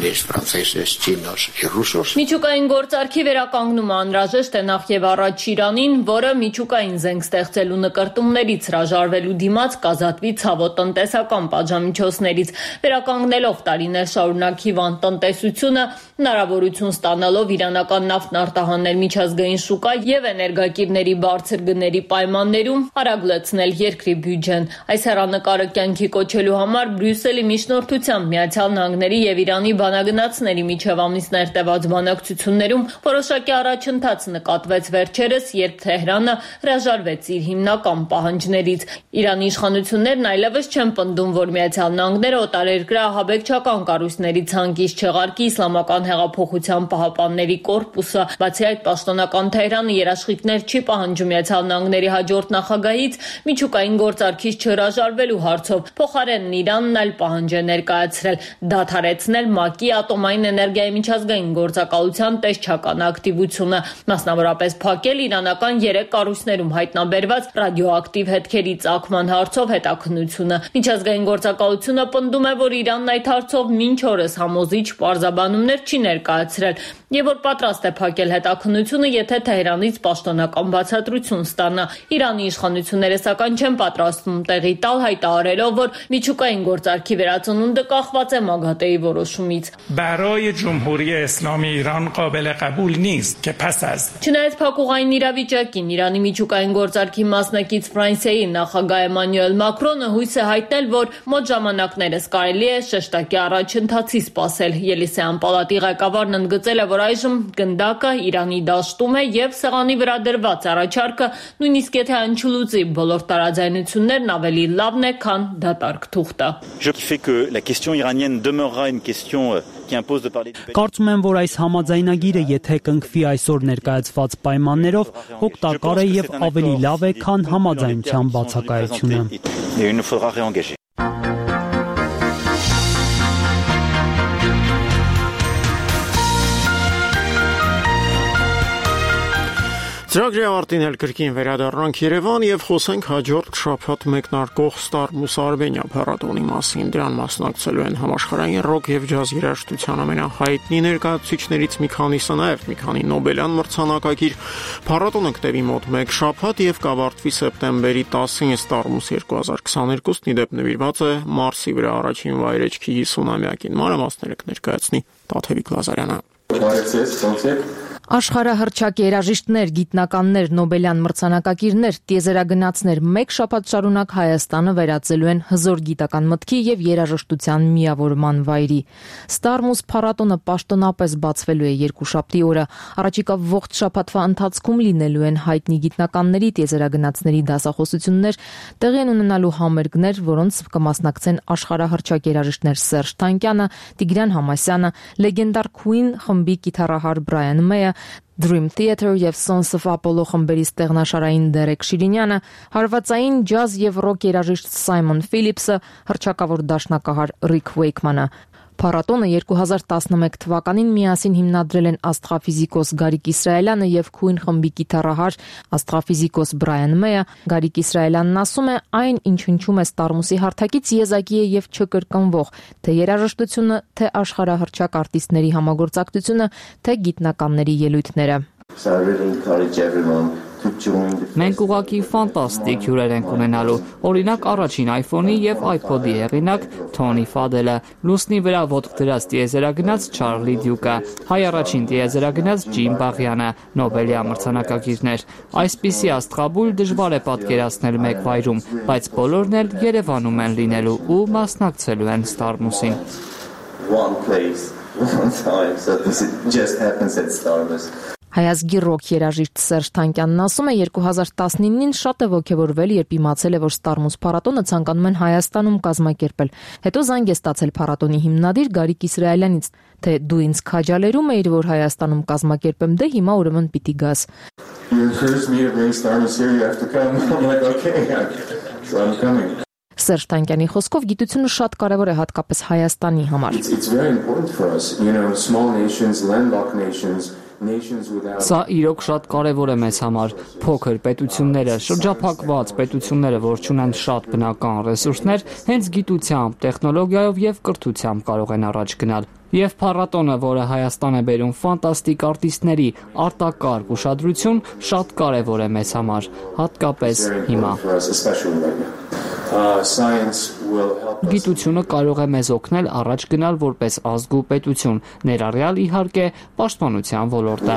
Միջուկային գործարքի վերականգնումը անհրաժեշտ է նախ եւ առաջ Իրանին, որը միջուկային զենք ստեղծելու նկրտումներից հրաժարվելու դիմաց կազատվի ցավոտ տնտեսական պատժամիջոցներից, վերականգնելով տարիներ շարունակ հիվանդ տնտեսությունը, հնարավորություն ստանալով իրանական նավթն արտահանել միջազգային շուկա եւ էներգակիրների բարձր գների պայմաններում արագ լցնել երկրի բյուջեն։ Այս հեռանկարը կյանքի կոչելու համար Բրյուսելի միջնորդությամբ Միացյալ Նահանգների եւ Իրանի բանագնացների միջև ամիսներ տևած բանակցություններում որոշակի առաջընթաց նկատվեց վերջերս, երբ Թեհրանը հրաժարվեց իր հիմնական պահանջներից։ Իրանի իշխանություններն այլևս չեն պնդում, որ Միացյալ Նահանգները օտարերկրյա ահաբեկչական կառույցների ցանկից չեղարկի Իսլամական հեղափոխության պահապանների կորպուսը։ Բացի այդ, պաշտոնական Թեհրանը երաշխիքներ չի պահանջում Միացյալ Նահանգների հաջորդ նախագահից միջուկային գործարքից չհրաժարվելու հարցով։ Փոխարենն Իրանն այլ պահանջ է ներկայացրել՝ դադարեցնել ՄԱԿ-ի ատոմային էներգիայի միջազգային գործակալության տեսչական ակտիվությունը, մասնավորապես փակել իրանական 3 կառույցներում հայտնաբերված ռադիոակտիվ հետքերի ծագման հարցով հետաքննությունը։ Միջազգային գործակալությունը պնդում է, որ Իրանն այդ հարցով մինչ օրս համոզիչ պարզաբանումներ չի ներկայացրել եւ որ պատրաստ է փակել հետաքննությունը, եթե Թեհրանից պաշտոնական բացատրություն ստանա։ Իրանի իշխանությունները սակայն չեն պատրաստվում տեղի տալ, հայտարարելով, որ միջուկային գործարքի վերածնունդը կախված է ՄԱԳԱՏԵ-ի որոշումից։ برای جمهوری اسلامی ایران قابل قبول نیست که پس از Չնայած փակուղային իրավիճակին Իրանի միջուկային գործարքի մասնակից Ֆրանսիայի նախագահ Էմանուել Մակրոնը հույս է հայտնել, որ մոտ ժամանակներս կարելի է շեշտակի առաջընթացի սպասել։ Ելիսեյան պալատի ղեկավարն ընդգծել է, որ այժմ գնդակը Իրանի դաշտում է եւ սեղանի վրա դրված առաջարկը նույնիսկ եթե այն չլուծի բոլոր տարաձայնություններն ավելի լավն է, քան դատարկ թուղթը։ Կարծում եմ, որ այս համաձայնագիրը, եթե կնքվի այսօր ներկայացված պայմաններով, օգտակար է եւ ավելի լավ է, քան համաձայնության բացակայությունը։ Ծրագրի ավարտին էլ կրկին վերադառնանք Երևան եւ խոսենք հաջորդ շաբաթ մեկնարկող Ստար Մուսարբենյա փառատոնի մասին։ Դրան մասնակցելու են համաշխարհային ռոք եւ ջազ երաժշտության ամենահայտնի ներկայացուցիչներից մի քանիսը, նաեւ մի քանի Նոբելյան մրցանակակիր։ Փառատոնը կտևի մոտ 1 շաբաթ եւ կավարտվի սեպտեմբերի 10-ին Ստար Մուս 2020-ն, իդեպ նվիրված է Մարսի վրա առաջին վայրեջքի 50-ամյակին։ Մանրամասները կներկայացնի Տաթևիկ Լազարյանը։ Աշխարհահռչակ երաժիշտներ, գիտնականներ, Նոբելյան մրցանակակիրներ, տիեզերագնացներ մեկ շաբաթ շարունակ Հայաստանը վերածելու են հզոր գիտական մտքի եւ երաժշտության միավորման վայրի։ Ստարմուս փառատոնը պաշտոնապես բացվելու է երկուշաբթի օրը։ Առաջիկա ողջ շաբաթվա ընթացքում լինելու են հայտնի գիտնականների, տիեզերագնացների դասախոսություններ, տեղի են ունենալու համերգներ, որոնց կմասնակցեն աշխարհահռչակ երաժիշտներ Սերժ Թանկյանը, Տիգրան Համասյանը, լեգենդար Queen խմբի կիթառահար Բրայան Մեյը, Dream Theater եւ Sons of Apollo խմբերի ստեղնաշարային Դերեկ Շիրինյանը, հարվածային ջազ եւ ռոք երաժիշտ Սայմոն Ֆիլիպսը, հռչակավոր դաշնակահար Ռիկ Ուեյքմանը։ Փառատոնը 2011 թվականին միասին հիմնադրել են աստրոֆիզիկոս Գարիկ Իսրայելյանը եւ Queen խմբի կիթառահար աստրոֆիզիկոս Բրայան Մեյը։ Գարիկ Իսրայելյանն ասում է, այն ինչ հնչում է Ստարմուսի հարթակից եզակի է եւ չկրկնվող, թե երաժշտությունը, թե աշխարհահռչակ արտիստների համագործակցությունը, թե գիտնականների ելույթները։ Մենք ուղղակի ֆանտաստիկ հյուրեր ենք ունենալու, օրինակ առաջին iPhone-ի եւ iPod-ի հեղինակ Թոնի Ֆադելը, լուսնի վրա ոտք դրած տիեզերագնաց Չարլի Դյուկը, հայ առաջին տիեզերագնաց Ջիմ Բաղյանը, Նոբելյան մրցանակակիրներ։ Այսպիսի աստղաբույլ դժվար է պատկերացնել մեկ վայրում, բայց բոլորն էլ Երևանում են լինելու ու մասնակցելու են Ստարմուսին։ Հայազգի ռոք երաժիշտ Սերժ Թանկյանն ասում է 2019-ին շատ է ոգևորվել, երբ իմացել է, որ Ստարմուս փառատոնը ցանկանում են Հայաստանում կազմակերպել։ Հետո զանգ է ստացել փառատոնի հիմնադիր Գարիկ Իսրայելյանից, թե դու ինձ քաջալերում էիր, որ Հայաստանում կազմակերպեմ, դե հիմա ուրեմն պիտի գաս։ Սերժ Թանկյանի խոսքով գիտությունը շատ կարևոր է հատկապես Հայաստանի համար։ Սա իրոք շատ կարևոր է մեզ համար։ Փոքր պետությունները, շրջափակված պետությունները, որ չունեն շատ բնական ռեսուրսներ, հենց գիտությամբ, տեխնոլոգիայով եւ կրթությամբ կարող են առաջ գնալ։ Եվ փառատոնը, որը Հայաստան է բերում ֆանտաստիկ արտիստների արտակարգ ուշադրություն, շատ կարևոր է մեզ համար, հատկապես հիմա։ Գիտությունը կարող է մեզ օգնել առաջ գնալ որպես ազգ ու պետություն, ներառյալ իհարկե պաշտպանության ոլորտը։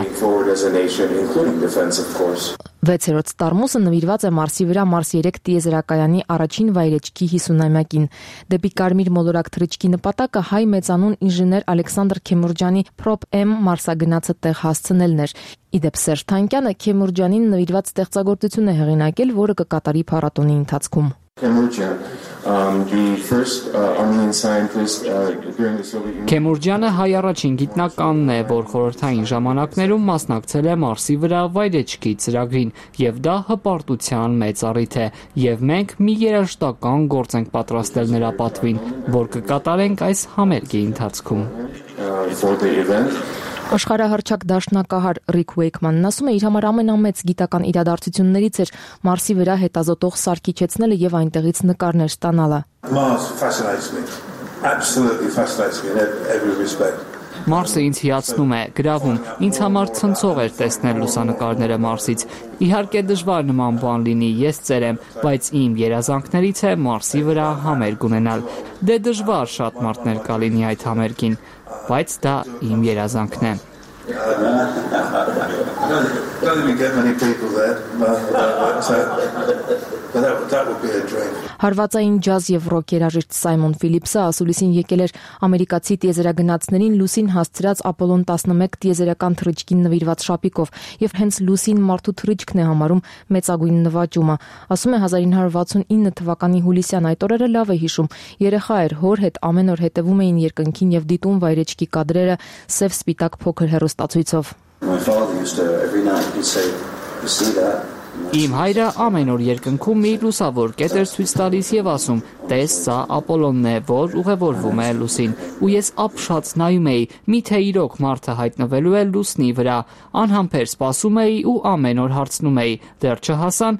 6-րդ Ստարմուսը նվիրված է Մարսի վրա Մարս 3 տիեզերակայանի առաջին վայրեջքի 50-ամյակին։ Դեպի Կարմիր մոլորակ թռիչքի նպատակը հայ մեծանուն ինժեներ Ալեքսանդր Քեմուրջյանի Prop-M մարսագնացը տեղ հասցնելն էր։ Իդեպ Սերժ Թանկյանը Քեմուրջյանին նվիրված ստեղծագործություն է հեղինակել, որը կկատարի փառատոնի ընթացքում։ Քեմուրջյանը հայ առաջին գիտնականն է, որ խորհրդային ժամանակներում մասնակցել է Մարսի վրա վայրեջքի ծրագրին, եւ դա հպարտության մեծ առիթ է, եւ մենք մի երաժշտական գործ ենք պատրաստել նրա պատվին, որ կկատարենք այս համերգի ընթացքում։ Աշխարհահռչակ դաշնակահար Ռիկ Ուեյքմանն ասում է, իր համար ամենամեծ գիտական իրադարձություններից էր Մարսի վրա հետազոտող սարք իջեցնելը եւ այնտեղից նկարներ ստանալը։ Մարսը ինձ հիացնում է, գրավում, ինձ համար ցնցող էր տեսնել լուսանկարները Մարսից։ Իհարկե դժվար նման բան լինի, ես ծեր եմ, բայց իմ երազանքներից է Մարսի վրա համերգ ունենալ։ Դե դժվար շատ մարդներ կլինի այդ համերգին, բայց դա իմ երազանքն է։ Հարվածային ջազ եւ ռոք երաժիշտ Սայմոն Ֆիլիպսը ասուլիսին եկել էր ամերիկացի տիեզերագնացներին լուսին հասցրած Ապոլոն 11 տիեզերական թռիչքին նվիրված շապիկով եւ հենց լուսին մարդու թռիչքն է համարում մեծագույն նվաճումը։ Ասում է 1969 թվականի հուլիսյան այդ օրերը լավ է հիշում։ Երեխա էր, հոր հետ ամեն օր հետևում էին երկնքին եւ դիտում վայրեջքի կադրերը սև սպիտակ փոքր հեռուստացույցով։ Իմ հայրը ամեն օր երկնքում մի լուսավոր կետ էր ցույց տալիս եւ ասում. «Տես, սա Ապոլոնն է, որ ուղևորվում է լուսին»։ Ու ես ապշած նայում էի, միթե իրոք մարդը հայտնվելու է լուսնի վրա։ Անհամբեր սպասում էի ու ամեն օր հարցնում էի. դեռ չհասան։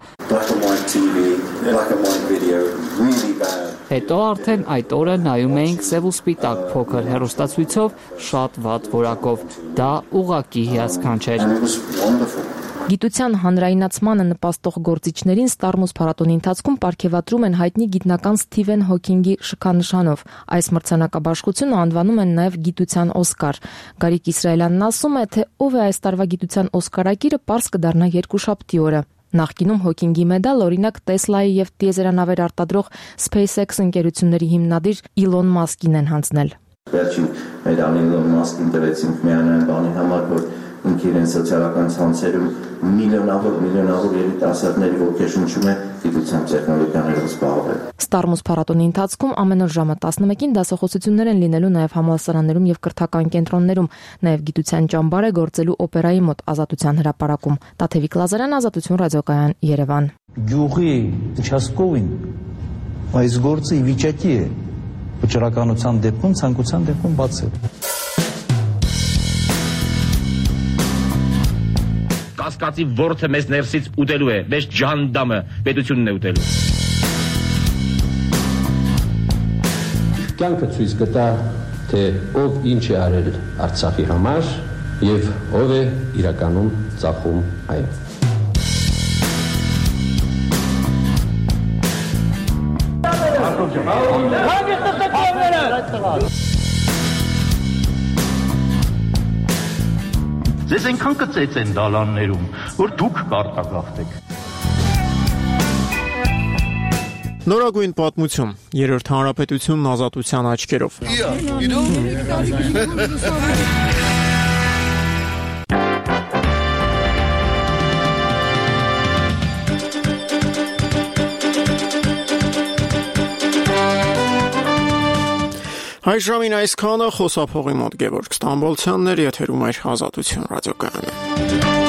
Հետո արդեն այդ օրը նայում էինք սև ու սպիտակ փոքր հեռուստացույցով շատ վատ որակով։ Դա ուղղակի հիասքանչ էր։ Գիտության հանրայնացմանը նպաստող գործիչներին Ստարմուս փառատոնի ընթացքում պարգևատրում են հայտնի գիտնական Սթիվեն Հոքինգի շքանշանով։ Այս մրցանակաբաշխությունը անվանում են նաև գիտության Օսկար։ Գարիկ Իսրայելյանն ասում է, թե ով է այս տարվա գիտության Օսկարակիրը, պարզ կդառնա երկուշաբթի օրը։ Նախկինում Հոքինգի մեդալ օրինակ Տեսլայի եւ տիեզերանավեր արտադրող SpaceX ընկերությունների հիմնադիր Իլոն Մասկին են հանձնել։ Վերջին մեդալը Իլոն Մասկին դրեցինք միանային բանի համար, որ ինքն սոցիալական ցանցերում միլիոնավոր երիտասարդների ոգեշնչում է գիտությամբ տեխնոլոգիաներով զբաղվել։ Ստարմուս փառատոնի ընթացքում ամեն օր ժամը 11-ին դասախոսություններ են լինելու նաև համալսարաններում եւ կրթական կենտրոններում, նաև գիտության ճամբար է գործելու օպերայի մոտ Ազատության հրապարակում։ Տաթևիկ Լազարյան, Ազատություն ռադիոկայան, Երևան։ Գյուղի участковին այս գործը ի վիճակի է վճռականության դեպքում, ցանկության դեպքում բացել։ Կասկածի ворթը մեզ ներսից ուտելու է, մեզ ջանդամը պետությունն է ուտելու։ Կյանքը ցույց կտա, թե ով ինչ է արել Արցախի համար եւ ով է իրականում ծախում այն։ Ձեզ այնքան կծեց են դալաններում, որ դուք կարտագաղթեք։ Նորագույն պատմություն, երրորդ հանրապետությունն ազատության աչքերով։ Այս ժամին այսքանը, խոսափողի մոտ Գևորգ Ստամբոլցյանն էր, եթերում էր Ազատություն ռադիոկայանը։